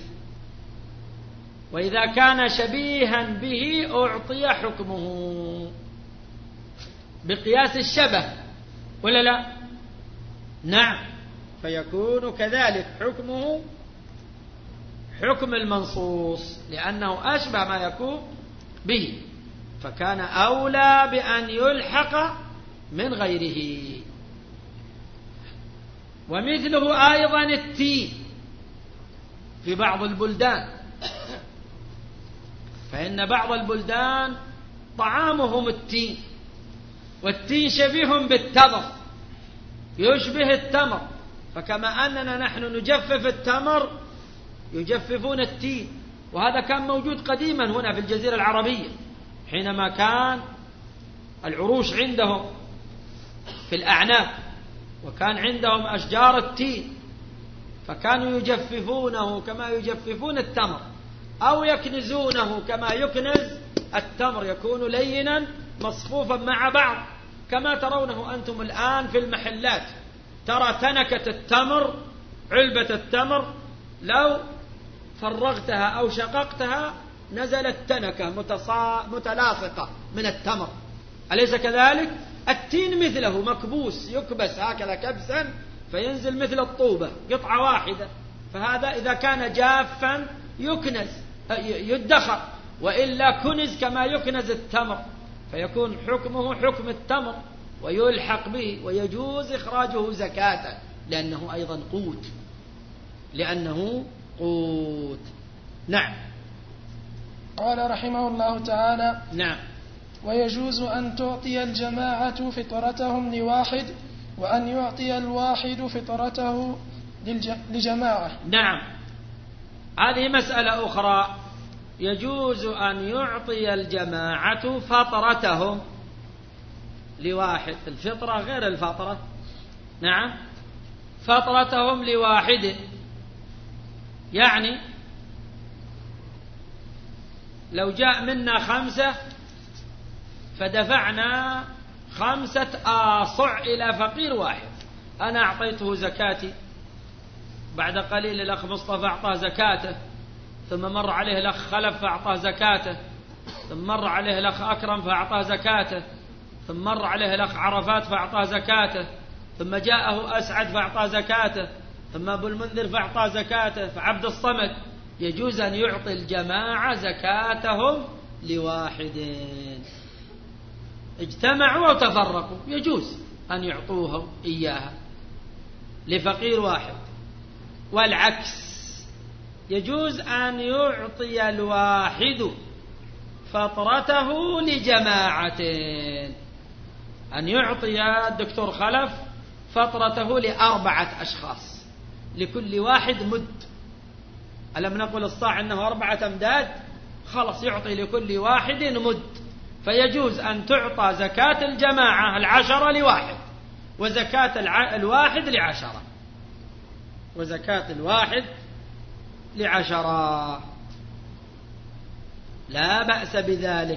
وإذا كان شبيها به أعطي حكمه بقياس الشبه، ولا لا؟ نعم، فيكون كذلك حكمه حكم المنصوص، لأنه أشبه ما يكون به، فكان أولى بأن يلحق من غيره. ومثله أيضا التين في بعض البلدان، فإن بعض البلدان طعامهم التين، والتين شبيه بالتمر، يشبه التمر، فكما أننا نحن نجفف التمر يجففون التين، وهذا كان موجود قديما هنا في الجزيرة العربية حينما كان العروش عندهم في الأعناق، وكان عندهم أشجار التين، فكانوا يجففونه كما يجففون التمر، أو يكنزونه كما يكنز التمر، يكون لينا مصفوفا مع بعض كما ترونه أنتم الآن في المحلات. ترى تنكة التمر، علبة التمر لو فرغتها أو شققتها نزلت تنكة متلاصقة من التمر، أليس كذلك؟ التين مثله مكبوس، يكبس هكذا كبسا فينزل مثل الطوبة قطعة واحدة، فهذا إذا كان جافا يكنز يدخر، وإلا كنز كما يكنز التمر، فيكون حكمه حكم التمر ويلحق به، ويجوز إخراجه زكاة لأنه أيضا قوت، لأنه قوت. نعم. قال رحمه الله تعالى: نعم. ويجوز أن تعطي الجماعة فطرتهم لواحد، وأن يعطي الواحد فطرته لجماعة. نعم، هذه مسألة أخرى. يجوز أن يعطي الجماعة فطرتهم لواحد، الفطرة غير الفطرة. نعم، فطرتهم لواحد، يعني لو جاء منا خمسة فدفعنا خمسة آصع إلى فقير واحد، أنا أعطيته زكاتي، بعد قليل الأخ مصطفى أعطاه زكاته، ثم مر عليه الأخ خلف فأعطاه زكاته، ثم مر عليه الأخ أكرم فأعطاه زكاته، ثم مر عليه الأخ عرفات فأعطاه زكاته، ثم جاءه أسعد فأعطاه زكاته، ثم أبو المنذر فأعطاه زكاته، فعبد الصمد. يجوز أن يعطي الجماعة زكاتهم لواحد، اجتمعوا وتفرقوا، يجوز أن يعطوه إياها لفقير واحد. والعكس، يجوز أن يعطي الواحد فطرته لجماعة، أن يعطي الدكتور خلف فطرته لأربعة أشخاص، لكل واحد مد. ألم نقل الصاع أنه أربعة أمداد؟ خلص يعطي لكل واحد مد، فيجوز أن تعطى زكاة الجماعة العشرة لواحد، وزكاة الواحد لعشرة، وزكاة الواحد لعشرة، لا بأس بذلك.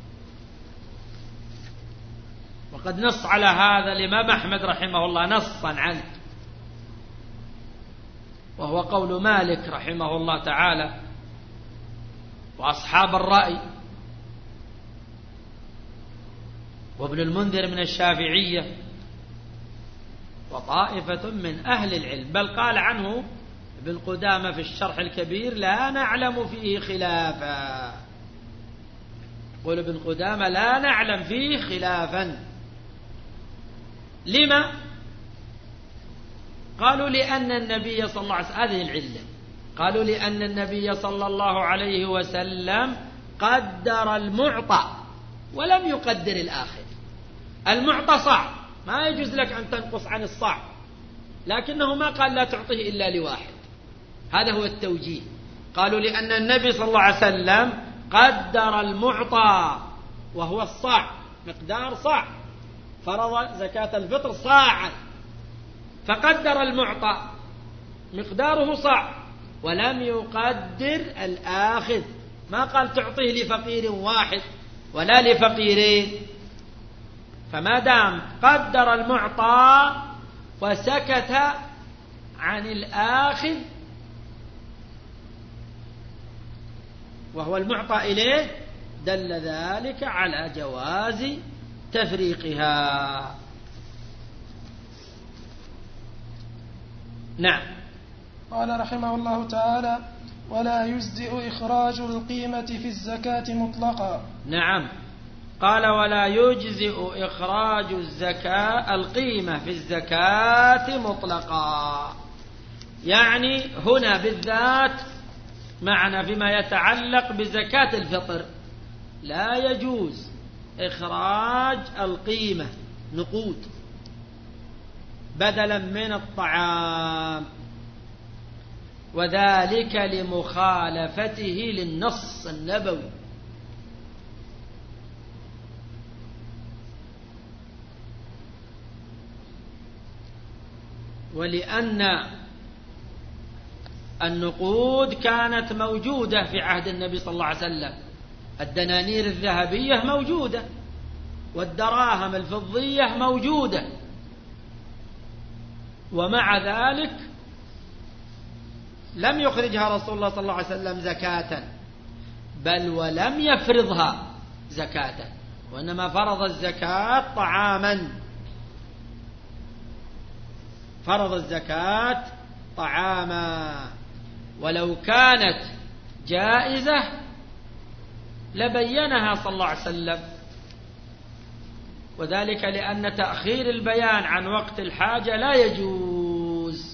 وقد نص على هذا الإمام أحمد رحمه الله نصا عنه، وهو قول مالك رحمه الله تعالى وأصحاب الرأي، وابن المنذر من الشافعية، وطائفة من أهل العلم، بل قال عنه ابن قدامة في الشرح الكبير: لا نعلم فيه خلافا. قول ابن قدامة: لا نعلم فيه خلافا. لما؟ قالوا: لأن النبي صلى الله عليه وسلم، هذه العلة، قالوا: لأن النبي صلى الله عليه وسلم قدر المعطى ولم يقدر الآخر. المعطى صاع، ما يجوز لك أن تنقص عن الصاع، لكنه ما قال لا تعطيه إلا لواحد. هذا هو التوجيه. قالوا: لأن النبي صلى الله عليه وسلم قدر المعطى وهو الصاع، مقدار صاع، فرض زكاة الفطر صاعا، فقدر المعطى مقداره صاع ولم يقدر الآخذ، ما قال تعطيه لفقير واحد ولا لفقيرين. فما دام قدر المعطى وسكت عن الآخذ وهو المعطى إليه، دل ذلك على جواز تفريقها. نعم. قال رحمه الله تعالى: ولا يجزئ إخراج القيمة في الزكاة مطلقا. نعم، قال: ولا يجزئ إخراج الزكاة القيمة في الزكاة مطلقا، يعني هنا بالذات معنا فيما يتعلق بزكاة الفطر لا يجوز إخراج القيمة نقود بدلا من الطعام، وذلك لمخالفته للنص النبوي. ولأن النقود كانت موجودة في عهد النبي صلى الله عليه وسلم، الدنانير الذهبية موجودة والدراهم الفضية موجودة، ومع ذلك لم يخرجها رسول الله صلى الله عليه وسلم زكاة، بل ولم يفرضها زكاة، وإنما فرض الزكاة طعاما، فرض الزكاة طعاما. ولو كانت جائزة لبينها صلى الله عليه وسلم، وذلك لأن تأخير البيان عن وقت الحاجة لا يجوز،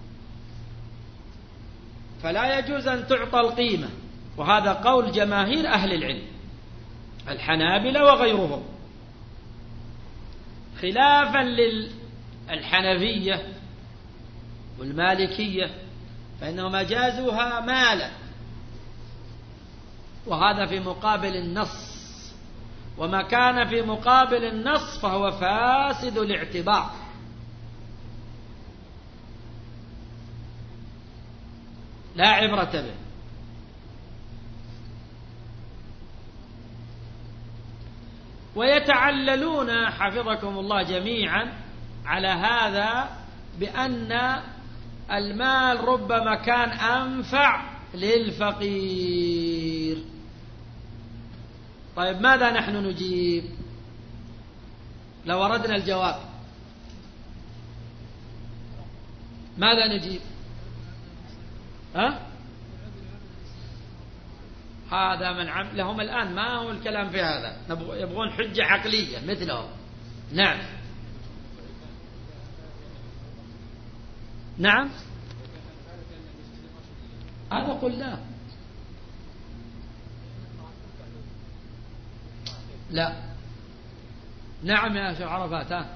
فلا يجوز أن تعطى القيمة، وهذا قول جماهير أهل العلم الحنابلة وغيرهم، خلافا للحنفية والمالكية فإنهم أجازوها مالا، وهذا في مقابل النص، وما كان في مقابل النص فهو فاسد الاعتبار. لا عبرة به. ويتعللون حفظكم الله جميعا على هذا بأن المال ربما كان أنفع للفقير. طيب ماذا نحن نجيب لو أردنا الجواب؟ ماذا نجيب؟ ها؟ هذا من عم لهم الآن ما هو الكلام في هذا، يبغون حجة عقلية مثلهم. نعم نعم هذا قلناه. لا نعم يا شيخ عرفات، ها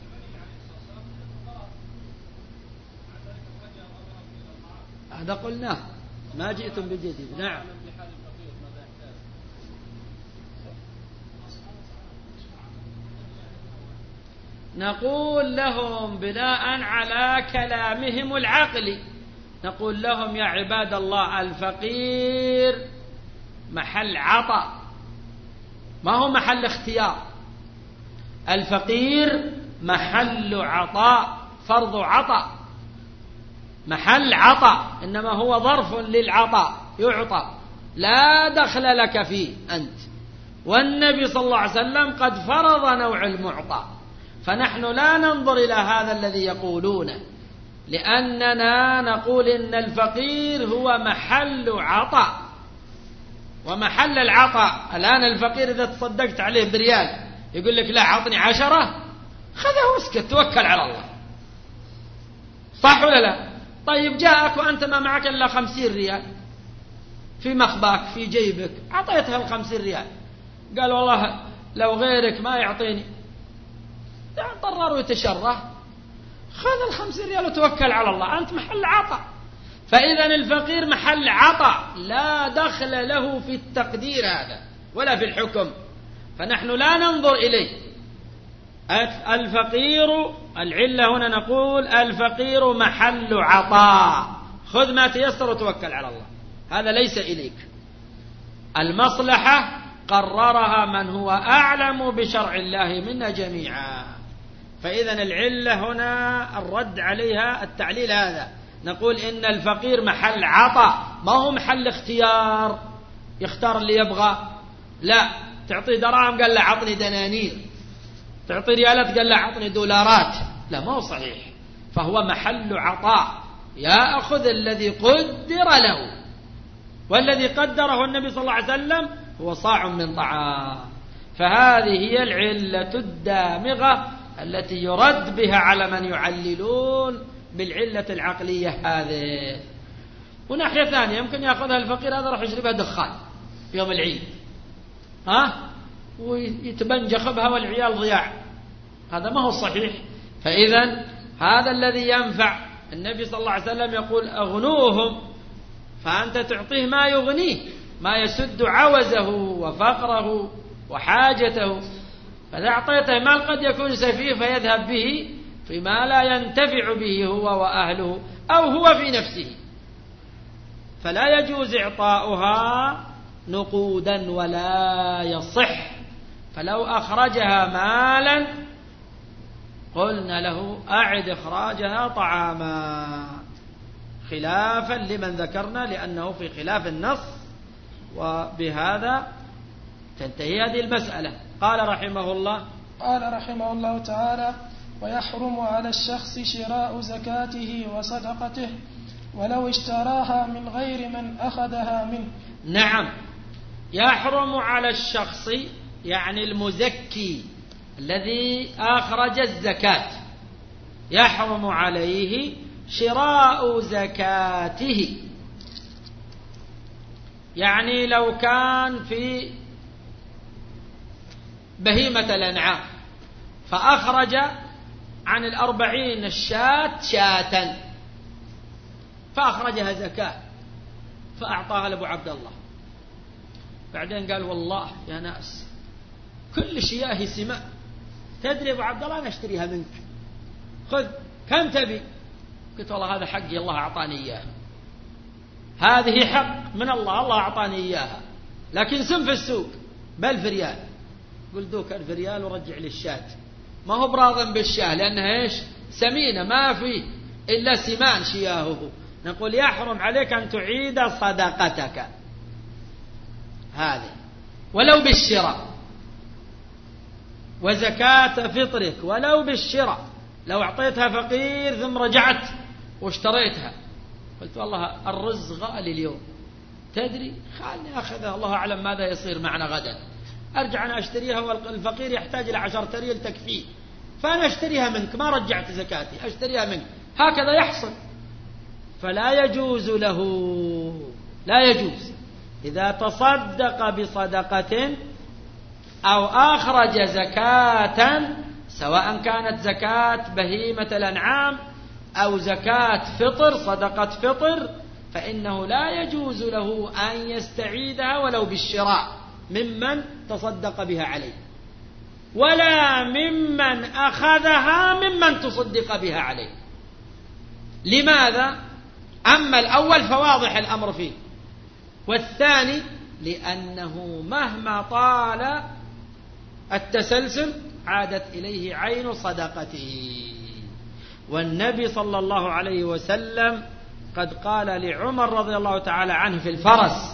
هذا قلناه ما جئتم بجديد. نعم نقول لهم بناء على كلامهم العقلي، نقول لهم يا عباد الله الفقير محل عطاء ما هو محل اختيار، الفقير محل عطاء، فرض عطاء، محل عطاء، إنما هو ظرف للعطاء يعطى، لا دخل لك فيه أنت، والنبي صلى الله عليه وسلم قد فرض نوع المعطى، فنحن لا ننظر إلى هذا الذي يقولونه، لأننا نقول إن الفقير هو محل عطاء، ومحل العطاء الآن الفقير إذا تصدقت عليه بريال يقول لك لا عطني عشرة، خذه واسكت توكل على الله، صح ولا لا؟ طيب جاءك وأنت ما معك إلا خمسين ريال في مخباك في جيبك، أعطيتها الخمسين ريال، قال والله لو غيرك ما يعطيني، قرر يتشره، خذ الخمسين ريال وتوكل على الله، أنت محل عطاء. فإذا الفقير محل عطاء لا دخل له في التقدير هذا ولا في الحكم، فنحن لا ننظر إليه. الفقير العلة هنا نقول الفقير محل عطاء، خذ ما تيسر وتوكل على الله، هذا ليس إليك. المصلحة قررها من هو أعلم بشرع الله منا جميعا. فإذا العلة هنا الرد عليها التعليل هذا، نقول إن الفقير محل عطاء ما هو محل اختيار يختار اللي يبغى، لا تعطي دراهم قال له عطني دنانير، تعطي ريالات قال له عطني دولارات، لا ما هو صحيح، فهو محل عطاء، يأخذ الذي قدر له، والذي قدره النبي صلى الله عليه وسلم هو صاع من طعام. فهذه هي العلة الدامغة التي يرد بها على من يعللون بالعلة العقلية هذه. وناحية ثانية يمكن يأخذها الفقير هذا راح يشربها دخان يوم العيد، ها ويتبنجخ بها والعيال ضياع، هذا ما هو صحيح. فإذا هذا الذي ينفع النبي صلى الله عليه وسلم يقول أغنوهم، فأنت تعطيه ما يغنيه، ما يسد عوزه وفقره وحاجته. فإذا أعطيته مال قد يكون سفيه فيذهب به فيما لا ينتفع به هو وأهله أو هو في نفسه، فلا يجوز إعطاؤها نقودا ولا يصح. فلو أخرجها مالا قلنا له أعد إخراجها طعاما، خلافا لمن ذكرنا لأنه في خلاف النص، وبهذا تنتهي هذه المسألة. قال رحمه الله قال رحمه الله تعالى: ويحرم على الشخص شراء زكاته وصدقته ولو اشتراها من غير من أخذها منه. نعم، يحرم على الشخص يعني المزكي الذي أخرج الزكاة، يحرم عليه شراء زكاته. يعني لو كان في بهيمة الأنعام فأخرج عن الأربعين الشاة شاة فأخرجها زكاة فأعطاها لأبو عبد الله، بعدين قال: والله يا ناس كل شياه سماء، تدري أبو عبد الله أنا أشتريها منك، خذ كم تبي؟ قلت: والله هذا حقي الله أعطاني إياها، هذه حق من الله، الله أعطاني إياها، لكن سم في السوق بل في ريال. قل دوك ألف ريال ورجع لي الشاة، ما هو براضا بالشاه لأنها إيش؟ سمينة ما في إلا سمان شياهه. نقول: يحرم عليك أن تعيد صدقتك هذه ولو بالشراء، وزكاة فطرك ولو بالشراء. لو أعطيتها فقير ثم رجعت واشتريتها قلت: والله الرز غالي اليوم، تدري خلني أخذها، الله أعلم ماذا يصير معنا غدا، أرجع أنا أشتريها والفقير يحتاج إلى عشرة ريال تكفيه، فأنا أشتريها منك، ما رجعت زكاتي أشتريها منك. هكذا يحصل. فلا يجوز له، لا يجوز إذا تصدق بصدقة أو أخرج زكاة، سواء كانت زكاة بهيمة الأنعام أو زكاة فطر، صدقة فطر، فإنه لا يجوز له أن يستعيدها ولو بالشراء ممن تصدق بها عليه، ولا ممن أخذها ممن تصدق بها عليه. لماذا؟ أما الأول فواضح الأمر فيه، والثاني لأنه مهما طال التسلسل عادت إليه عين صدقته. والنبي صلى الله عليه وسلم قد قال لعمر رضي الله تعالى عنه في الفرس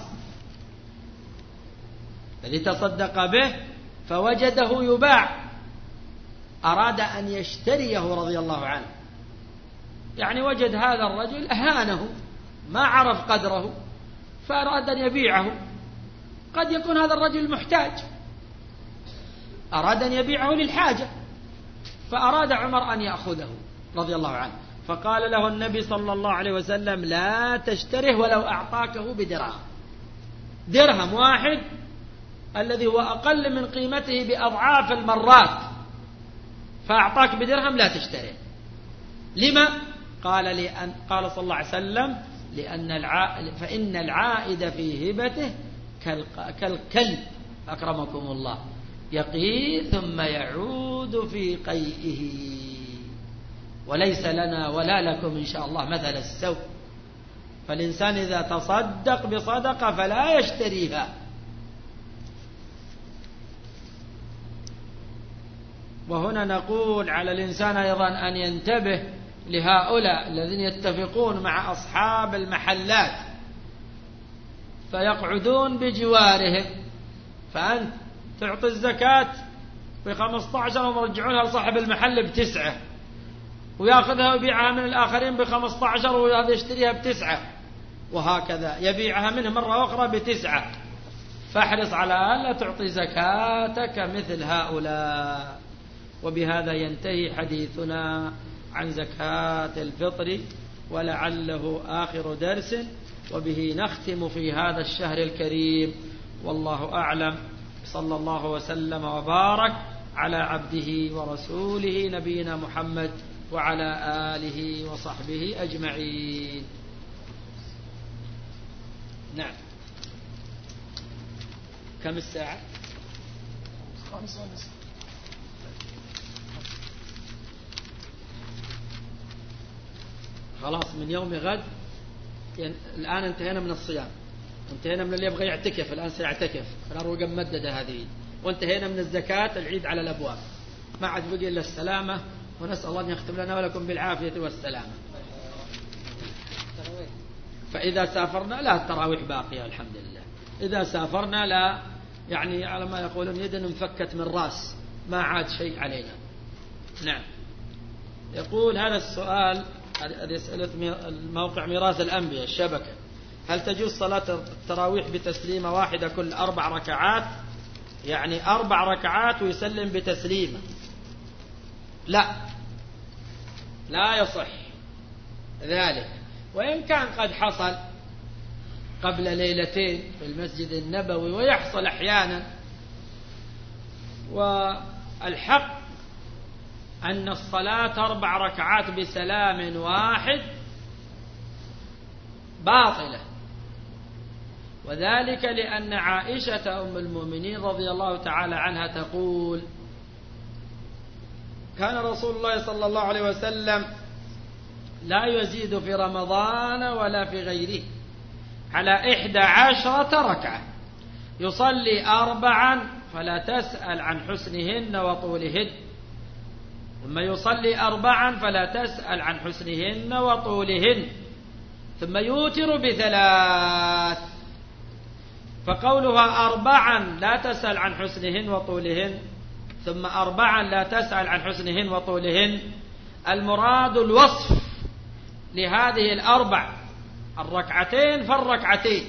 الذي تصدق به فوجده يباع، أراد أن يشتريه رضي الله عنه، يعني وجد هذا الرجل أهانه ما عرف قدره فأراد أن يبيعه. قد يكون هذا الرجل محتاج، أراد أن يبيعه للحاجة، فأراد عمر أن يأخذه رضي الله عنه، فقال له النبي صلى الله عليه وسلم: لا تشتره ولو أعطاكه بدرهم، درهم واحد الذي هو أقل من قيمته بأضعاف المرات، فأعطاك بدرهم لا تشتره. لما؟ قال لأن قال صلى الله عليه وسلم: لأن الع... فإن العائد في هبته كالكلب أكرمكم الله يقي ثم يعود في قيئه، وليس لنا ولا لكم إن شاء الله مثل السوء. فالإنسان إذا تصدق بصدقة فلا يشتريها. وهنا نقول على الإنسان أيضا أن ينتبه لهؤلاء الذين يتفقون مع أصحاب المحلات فيقعدون بجوارهم، فأنت تعطي الزكاة بخمسة عشر ومرجعونها لصاحب المحل بتسعة، ويأخذها ويبيعها من الآخرين بخمسة عشر وهذا يشتريها بتسعة، وهكذا يبيعها منه مرة أخرى بتسعة. فاحرص على أن لا تعطي زكاتك مثل هؤلاء. وبهذا ينتهي حديثنا عن زكاة الفطر، ولعله آخر درس، وبه نختم في هذا الشهر الكريم، والله أعلم. صلى الله وسلم وبارك على عبده ورسوله نبينا محمد وعلى آله وصحبه أجمعين. نعم. كم الساعة؟ خمسة ونصف. خلاص من يوم غد يعني الآن انتهينا من الصيام، انتهينا من اللي يبغى يعتكف الآن سيعتكف، الأروقة ممددة هذه، وانتهينا من الزكاة، العيد على الأبواب، ما عاد بقي إلا السلامة، ونسأل الله أن يختم لنا ولكم بالعافية والسلامة. فإذا سافرنا لا التراويح باقية الحمد لله، إذا سافرنا لا يعني على ما يقولون يد انفكت من راس، ما عاد شيء علينا. نعم. يقول هذا السؤال، هذه أسئلة الموقع ميراث الأنبياء الشبكة: هل تجوز صلاة التراويح بتسليمة واحدة كل أربع ركعات؟ يعني أربع ركعات ويسلم بتسليمة؟ لا، لا يصح ذلك، وإن كان قد حصل قبل ليلتين في المسجد النبوي ويحصل أحيانا، والحق أن الصلاة أربع ركعات بسلام واحد باطلة، وذلك لأن عائشة أم المؤمنين رضي الله تعالى عنها تقول: كان رسول الله صلى الله عليه وسلم لا يزيد في رمضان ولا في غيره على إحدى عشرة ركعة، يصلي أربعا فلا تسأل عن حسنهن وطولهن، ثم يصلي أربعا فلا تسأل عن حسنهن وطولهن، ثم يوتر بثلاث. فقولها أربعا لا تسأل عن حسنهن وطولهن ثم أربعا لا تسأل عن حسنهن وطولهن، المراد الوصف لهذه الأربع، الركعتين فالركعتين.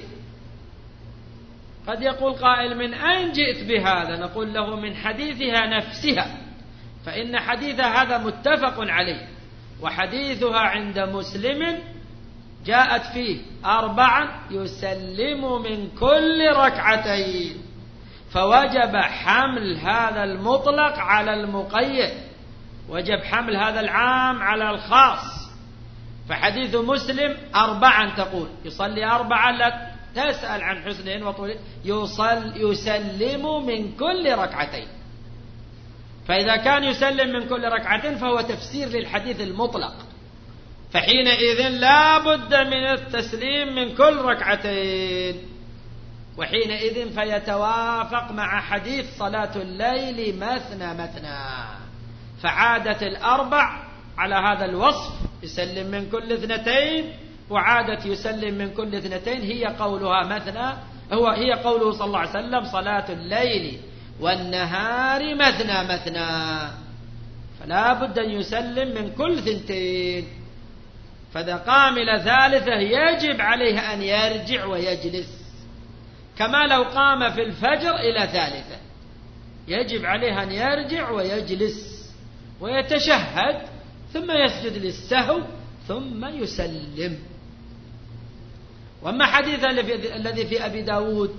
قد يقول قائل: من أين جئت بهذا؟ نقول له: من حديثها نفسها، فإن حديثها هذا متفق عليه، وحديثها عند مسلم جاءت فيه أربعا يسلم من كل ركعتين، فوجب حمل هذا المطلق على المقيد، وجب حمل هذا العام على الخاص. فحديث مسلم أربعا تقول يصلي أربعا لا تسأل عن حسنهن وطولهن، يصل يسلم من كل ركعتين. فإذا كان يسلم من كل ركعتين فهو تفسير للحديث المطلق، فحينئذ لا بد من التسليم من كل ركعتين، وحينئذ فيتوافق مع حديث صلاة الليل مثنى مثنى، فعادت الأربع على هذا الوصف، يسلم من كل اثنتين، وعادت يسلم من كل اثنتين، هي قولها مثنى، هو هي قوله صلى الله عليه وسلم: صلاة الليل والنهار مثنى مثنى، فلا بد أن يسلم من كل ثنتين. فإذا قام إلى ثالثة يجب عليه أن يرجع ويجلس، كما لو قام في الفجر إلى ثالثة يجب عليه أن يرجع ويجلس ويتشهد ثم يسجد للسهو ثم يسلم. وأما حديث الذي في أبي داود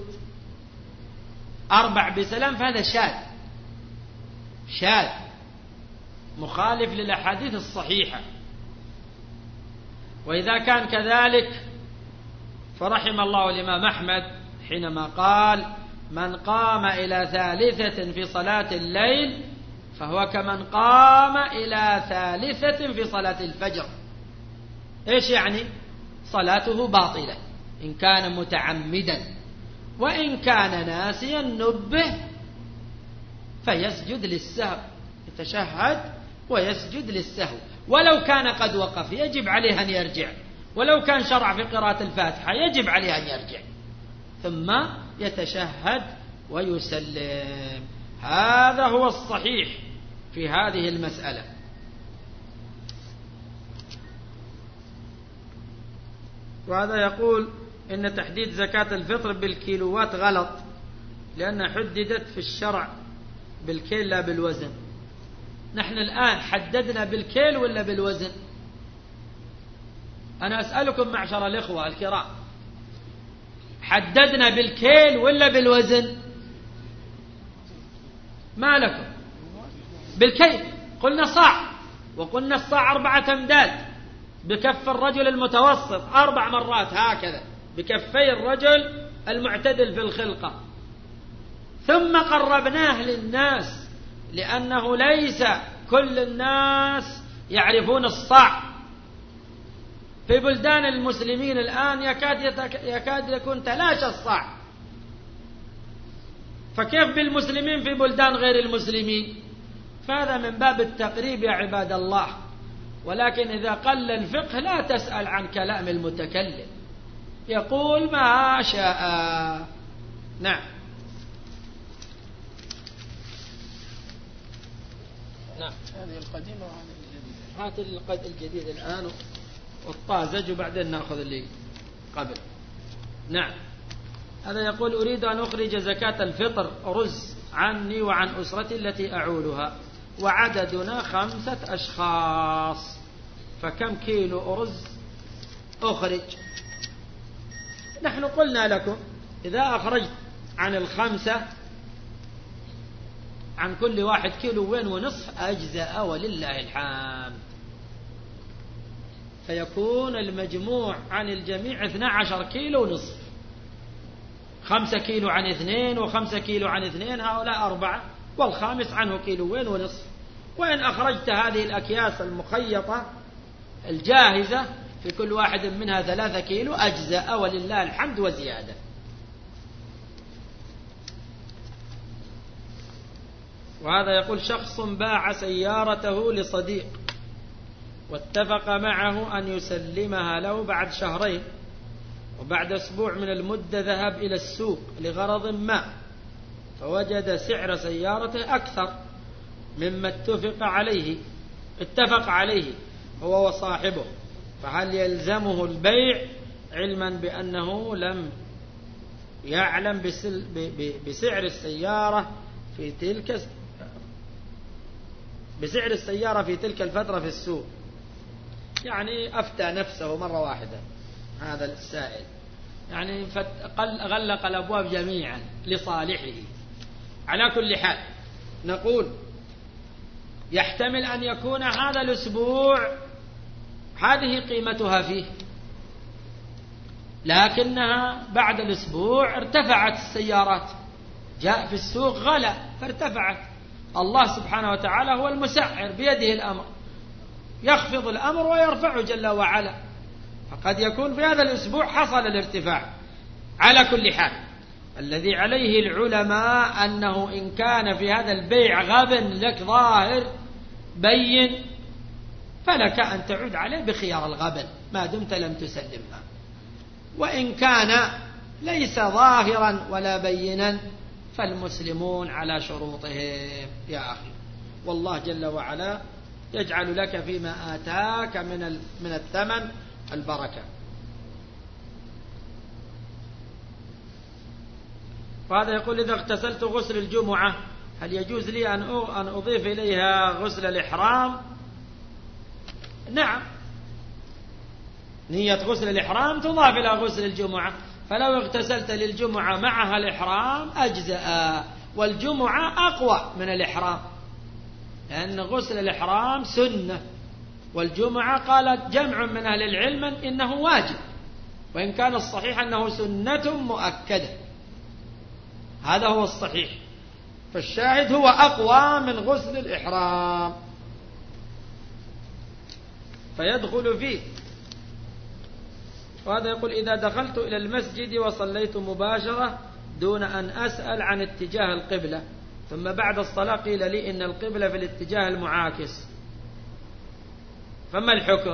أربع بسلام فهذا شاذ شاذ مخالف للأحاديث الصحيحة. وإذا كان كذلك فرحم الله الإمام أحمد حينما قال: من قام إلى ثالثة في صلاة الليل فهو كمن قام إلى ثالثة في صلاة الفجر. إيش يعني؟ صلاته باطلة إن كان متعمدا، وإن كان ناسيا نبه فيسجد للسهو، يتشهد ويسجد للسهو. ولو كان قد وقف يجب عليه أن يرجع، ولو كان شرع في قراءة الفاتحة يجب عليه أن يرجع ثم يتشهد ويسلم. هذا هو الصحيح في هذه المسألة. وهذا يقول إن تحديد زكاة الفطر بالكيلوات غلط، لأنها حددت في الشرع بالكيل لا بالوزن. نحن الآن حددنا بالكيل ولا بالوزن؟ أنا أسألكم معشر الإخوة الكرام، حددنا بالكيل ولا بالوزن؟ ما لكم؟ بالكيل. قلنا صاع، وقلنا الصاع أربعة أمداد بكف الرجل المتوسط أربع مرات هكذا بكفي الرجل المعتدل في الخلقة. ثم قربناه للناس لأنه ليس كل الناس يعرفون الصاع. في بلدان المسلمين الآن يكاد, يكاد يكون تلاشى الصاع، فكيف بالمسلمين في بلدان غير المسلمين؟ فهذا من باب التقريب يا عباد الله. ولكن إذا قل الفقه لا تسأل عن كلام المتكلم، يقول ما شاء. نعم نعم هذه القديمة وهذه الجديدة. هات القد الجديد الآن والطازج وبعدين نأخذ اللي قبل. نعم هذا يقول أريد أن أخرج زكاة الفطر رز عني وعن أسرتي التي أعولها وعددنا خمسة أشخاص، فكم كيلو أرز أخرج؟ نحن قلنا لكم إذا أخرجت عن الخمسة عن كل واحد كيلو وين ونصف أجزاء ولله الحمد، فيكون المجموع عن الجميع اثنا عشر كيلو ونصف. خمسة كيلو عن اثنين وخمسة كيلو عن اثنين هؤلاء أربعة، والخامس عنه كيلوين ونصف. وإن أخرجت هذه الأكياس المخيطة الجاهزة في كل واحد منها ثلاثة كيلو أجزاء ولله الحمد وزيادة. وهذا يقول شخص باع سيارته لصديق واتفق معه أن يسلمها له بعد شهرين، وبعد أسبوع من المدة ذهب إلى السوق لغرض ما، فوجد سعر سيارته أكثر مما اتفق عليه اتفق عليه هو وصاحبه، فهل يلزمه البيع علما بأنه لم يعلم بسعر السيارة في تلك بسعر السيارة في تلك الفترة في السوق؟ يعني أفتى نفسه مرة واحدة هذا السائل، يعني غلق الأبواب جميعا لصالحه. على كل حال نقول يحتمل أن يكون هذا الأسبوع هذه قيمتها فيه، لكنها بعد الأسبوع ارتفعت السيارات، جاء في السوق غلا فارتفعت. الله سبحانه وتعالى هو المسعر بيده الأمر، يخفض الأمر ويرفعه جل وعلا، فقد يكون في هذا الأسبوع حصل الارتفاع. على كل حال الذي عليه العلماء أنه إن كان في هذا البيع غبن لك ظاهر بين فلك أن تعود عليه بخيار الغبن ما دمت لم تسلمها، وإن كان ليس ظاهرا ولا بينا فالمسلمون على شروطهم يا أخي. والله جل وعلا يجعل لك فيما آتاك من من الثمن البركة. وهذا يقول إذا اغتسلت غسل الجمعة هل يجوز لي أن أن أضيف إليها غسل الإحرام؟ نعم، نية غسل الإحرام تضاف إلى غسل الجمعة، فلو اغتسلت للجمعة معها الإحرام أجزاء، والجمعة أقوى من الإحرام لأن غسل الإحرام سنة، والجمعة قالت جمع من أهل العلم إنه واجب، وإن كان الصحيح أنه سنة مؤكدة، هذا هو الصحيح، فالشاهد هو أقوى من غسل الإحرام فيدخل فيه. وهذا يقول إذا دخلت إلى المسجد وصليت مباشرة دون أن أسأل عن اتجاه القبلة، ثم بعد الصلاة قيل لي إن القبلة في الاتجاه المعاكس، فما الحكم؟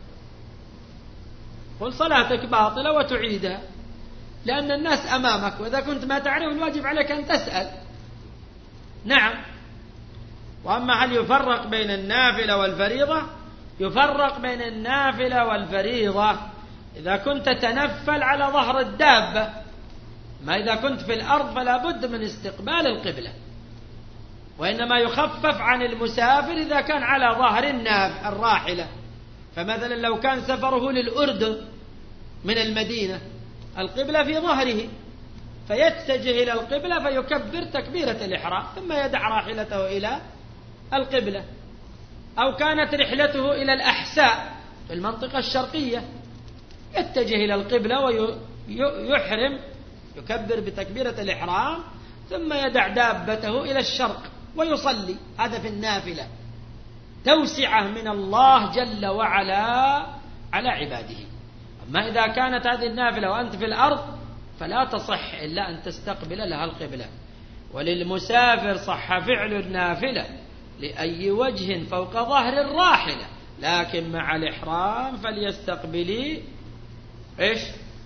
قل صلاتك باطلة وتعيدها، لأن الناس أمامك، وإذا كنت ما تعرف الواجب عليك أن تسأل. نعم. وأما هل يفرق بين النافلة والفريضة؟ يفرق بين النافلة والفريضة إذا كنت تنفل على ظهر الدابة، ما إذا كنت في الأرض فلا بد من استقبال القبلة، وإنما يخفف عن المسافر إذا كان على ظهر الناف الراحلة. فمثلا لو كان سفره للأردن من المدينة القبلة في ظهره فيتجه إلى القبلة فيكبر تكبيرة الإحرام ثم يدع راحلته إلى القبلة. أو كانت رحلته إلى الأحساء في المنطقة الشرقية، يتجه إلى القبلة ويحرم، يكبر بتكبيرة الإحرام، ثم يدع دابته إلى الشرق ويصلي. هذا في النافلة، توسعة من الله جل وعلا على عباده. أما إذا كانت هذه النافلة وأنت في الأرض فلا تصح إلا أن تستقبل لها القبلة. وللمسافر صح فعل النافلة لأي وجه فوق ظهر الراحلة، لكن مع الإحرام فليستقبلي إيش؟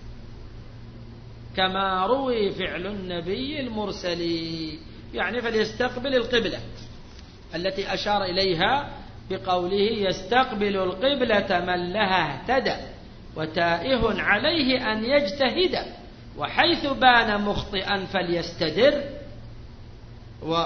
كما روي فعل النبي المرسلي، يعني فليستقبل القبلة التي أشار إليها بقوله يستقبل القبلة من لها اهتدى وتائه عليه أن يجتهد، وحيث بان مخطئا فليستدر و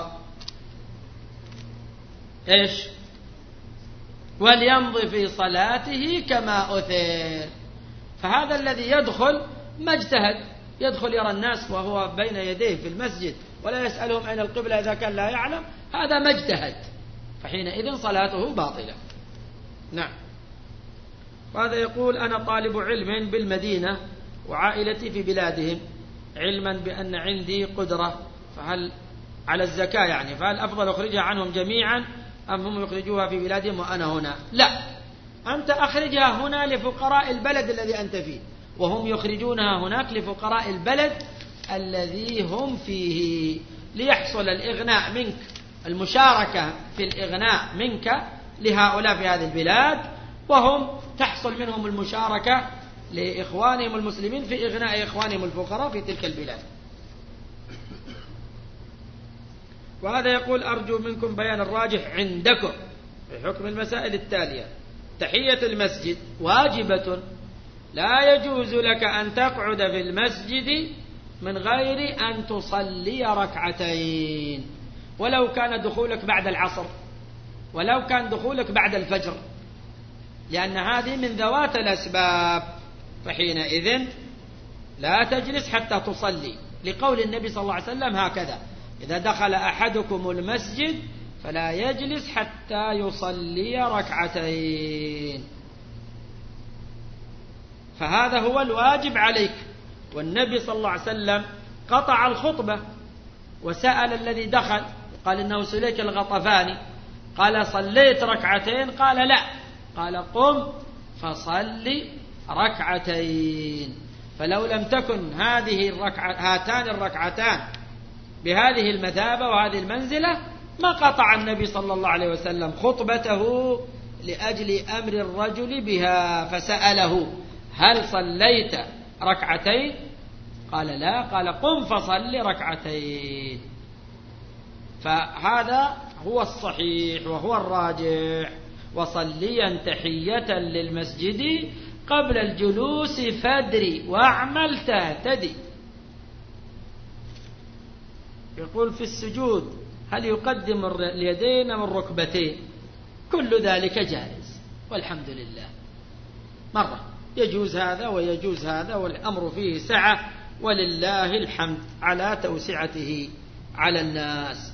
إيش وليمضي في صلاته كما أثر. فهذا الذي يدخل ما اجتهد، يدخل يرى الناس وهو بين يديه في المسجد ولا يسألهم أين القبلة إذا كان لا يعلم، هذا ما اجتهد، فحينئذ صلاته باطلة. نعم. وهذا يقول أنا طالب علم بالمدينة وعائلتي في بلادهم، علما بأن عندي قدرة، فهل على الزكاة يعني فهل أفضل أخرجها عنهم جميعا أم هم يخرجوها في بلادهم وأنا هنا؟ لا، أنت أخرجها هنا لفقراء البلد الذي أنت فيه، وهم يخرجونها هناك لفقراء البلد الذي هم فيه، ليحصل الإغناء منك، المشاركة في الإغناء منك لهؤلاء في هذه البلاد، وهم تحصل منهم المشاركة لإخوانهم المسلمين في إغناء إخوانهم الفقراء في تلك البلاد. وهذا يقول أرجو منكم بيان الراجح عندكم في حكم المسائل التالية: تحية المسجد واجبة، لا يجوز لك أن تقعد في المسجد من غير أن تصلي ركعتين، ولو كان دخولك بعد العصر، ولو كان دخولك بعد الفجر، لأن هذه من ذوات الأسباب، فحينئذ لا تجلس حتى تصلي، لقول النبي صلى الله عليه وسلم هكذا: إذا دخل أحدكم المسجد فلا يجلس حتى يصلي ركعتين. فهذا هو الواجب عليك. والنبي صلى الله عليه وسلم قطع الخطبة وسأل الذي دخل، قال إنه سليك الغطفاني، قال صليت ركعتين؟ قال لا، قال قم فصل ركعتين. فلو لم تكن هذه الركعة هاتان الركعتان بهذه المثابة وهذه المنزلة ما قطع النبي صلى الله عليه وسلم خطبته لأجل أمر الرجل بها، فسأله هل صليت ركعتين؟ قال لا، قال قم فصل ركعتين. فهذا هو الصحيح وهو الراجح. وصليا تحية للمسجد قبل الجلوس فادري واعمل تهتدي. يقول في السجود هل يقدم اليدين أم الركبتين؟ كل ذلك جائز والحمد لله، مرة يجوز هذا ويجوز هذا، والأمر فيه سعة ولله الحمد على توسعته على الناس.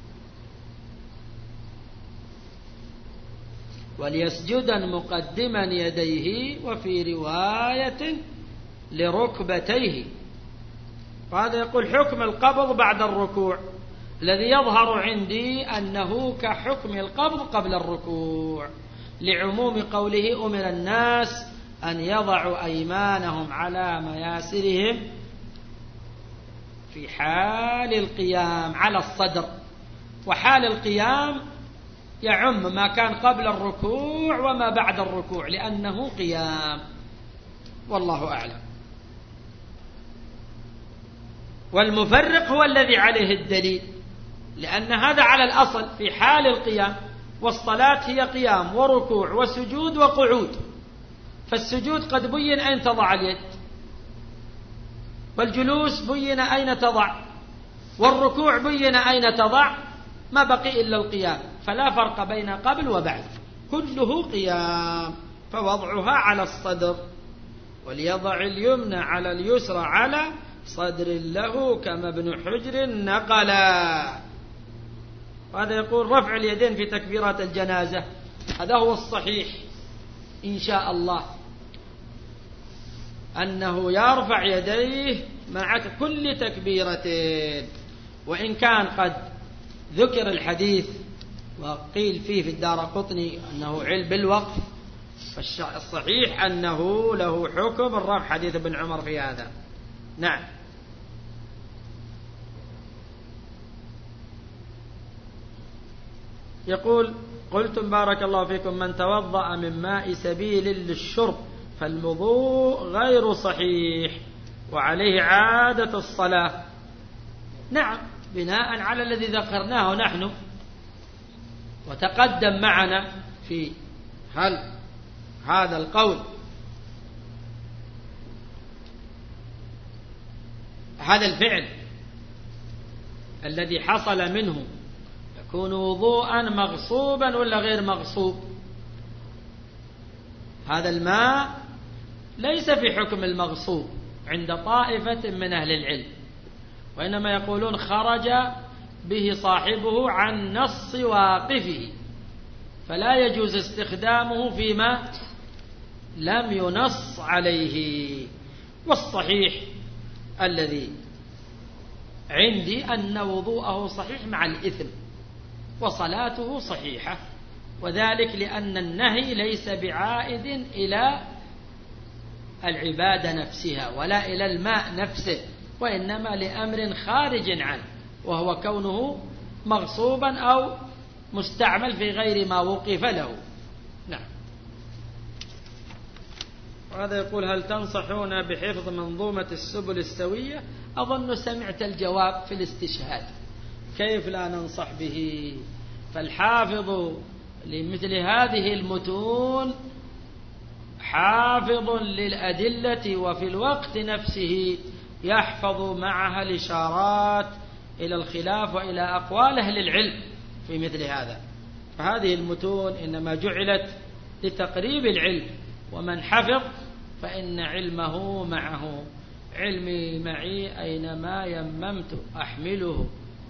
وليسجدا مقدما يديه، وفي رواية لركبتيه. وهذا يقول حكم القبض بعد الركوع، الذي يظهر عندي أنه كحكم القبض قبل الركوع، لعموم قوله أمر الناس أن يضعوا أيمانهم على مياسرهم في حال القيام على الصدر. وحال القيام يعم ما كان قبل الركوع وما بعد الركوع، لأنه قيام، والله أعلم. والمفرق هو الذي عليه الدليل، لأن هذا على الأصل في حال القيام، والصلاة هي قيام وركوع وسجود وقعود. فالسجود قد بين أين تضع اليد، والجلوس بين أين تضع، والركوع بين أين تضع، ما بقي إلا القيام، فلا فرق بين قبل وبعد، كله قيام. فوضعها على الصدر، وليضع اليمنى على اليسرى على صدر له كما ابن حجر نقلا. هذا يقول رفع اليدين في تكبيرات الجنازة هذا هو الصحيح إن شاء الله، أنه يرفع يديه مع كل تكبيرتين. وإن كان قد ذكر الحديث وقيل فيه في الدارقطني أنه علم بالوقف، فالصحيح أنه له حكم الرفع، حديث ابن عمر في هذا. نعم. يقول: قلتم بارك الله فيكم من توضأ من ماء سبيل للشرب فالوضوء غير صحيح وعليه عادة الصلاة. نعم، بناء على الذي ذكرناه نحن وتقدم معنا في هل هذا القول هذا الفعل الذي حصل منه يكون وضوءا مغصوبا ولا غير مغصوب؟ هذا الماء ليس في حكم المغصوب عند طائفة من أهل العلم، وإنما يقولون خرج به صاحبه عن نص واقفه، فلا يجوز استخدامه فيما لم ينص عليه. والصحيح الذي عندي أن وضوءه صحيح مع الإثم وصلاته صحيحة، وذلك لأن النهي ليس بعائد إلى العبادة نفسها ولا إلى الماء نفسه، وإنما لأمر خارج عنه، وهو كونه مغصوبا أو مستعمل في غير ما وقف له. نعم. وهذا يقول: هل تنصحون بحفظ منظومة السبل السوية؟ أظن سمعت الجواب في الاستشهاد، كيف لا ننصح به؟ فالحافظ لمثل هذه المتون حافظ للأدلة، وفي الوقت نفسه يحفظ معها الإشارات إلى الخلاف وإلى أقوال أهل العلم في مثل هذا. فهذه المتون إنما جعلت لتقريب العلم، ومن حفظ فإن علمه معه. علمي معي أينما يممت أحمله،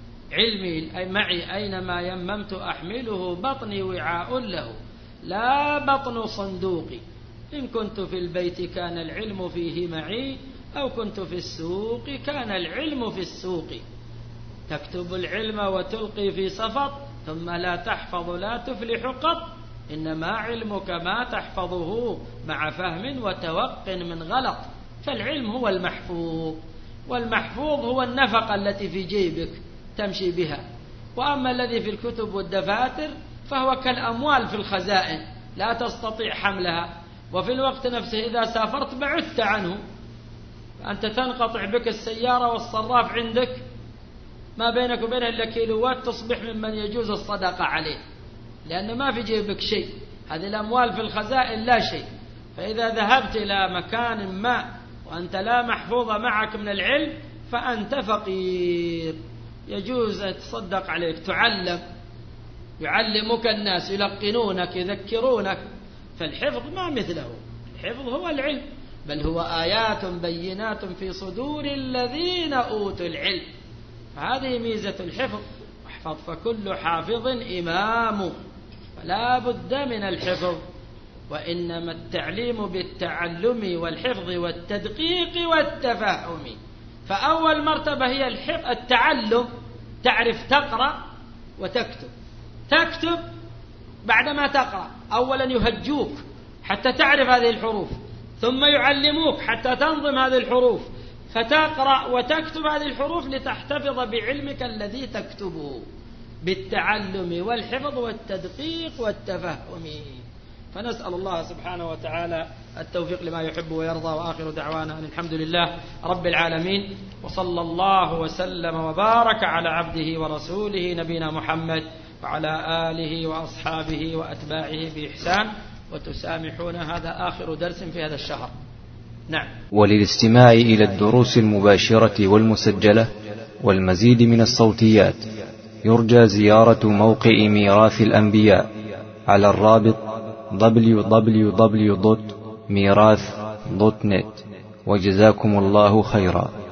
علمي معي أينما يممت أحمله، بطني وعاء له لا بطن صندوقي، إن كنت في البيت كان العلم فيه معي، أو كنت في السوق كان العلم في السوق. تكتب العلم وتلقي في سفط، ثم لا تحفظ لا تفلح قط، إنما علمك ما تحفظه مع فهم وتوق من غلط. فالعلم هو المحفوظ، والمحفوظ هو النفقة التي في جيبك تمشي بها، وأما الذي في الكتب والدفاتر فهو كالأموال في الخزائن لا تستطيع حملها، وفي الوقت نفسه إذا سافرت بعدت عنه، أنت تنقطع بك السيارة والصراف عندك ما بينك وبينه إلا كيلوات، تصبح ممن يجوز الصدقة عليه، لأن ما في جيبك شيء، هذه الأموال في الخزائن لا شيء. فإذا ذهبت إلى مكان ما وأنت لا محفوظ معك من العلم فأنت فقير، يجوز تصدق عليك، تعلم، يعلمك الناس، يلقنونك، يذكرونك. فالحفظ ما مثله، الحفظ هو العلم، بل هو آيات بينات في صدور الذين أوتوا العلم. فهذه ميزة الحفظ. احفظ فكل حافظ إمام، فلا بد من الحفظ. وإنما التعليم بالتعلم والحفظ والتدقيق والتفهم. فأول مرتبة هي الحفظ، التعلم، تعرف تقرأ وتكتب. تكتب بعدما تقرأ، أولا يهجوك حتى تعرف هذه الحروف، ثم يعلموك حتى تنظم هذه الحروف، فتقرأ وتكتب هذه الحروف لتحتفظ بعلمك الذي تكتبه بالتعلم والحفظ والتدقيق والتفهم. فنسأل الله سبحانه وتعالى التوفيق لما يحب ويرضى. وآخر دعوانا أن الحمد لله رب العالمين، وصلى الله وسلم وبارك على عبده ورسوله نبينا محمد وعلى آله وأصحابه وأتباعه بإحسان. وتسامحون هذا آخر درس في هذا الشهر. نعم. وللاستماع إلى الدروس المباشرة والمسجلة والمزيد من الصوتيات يرجى زيارة موقع ميراث الأنبياء على الرابط دبليو دبليو دبليو دوت ميراث دوت نت. وجزاكم الله خيرا.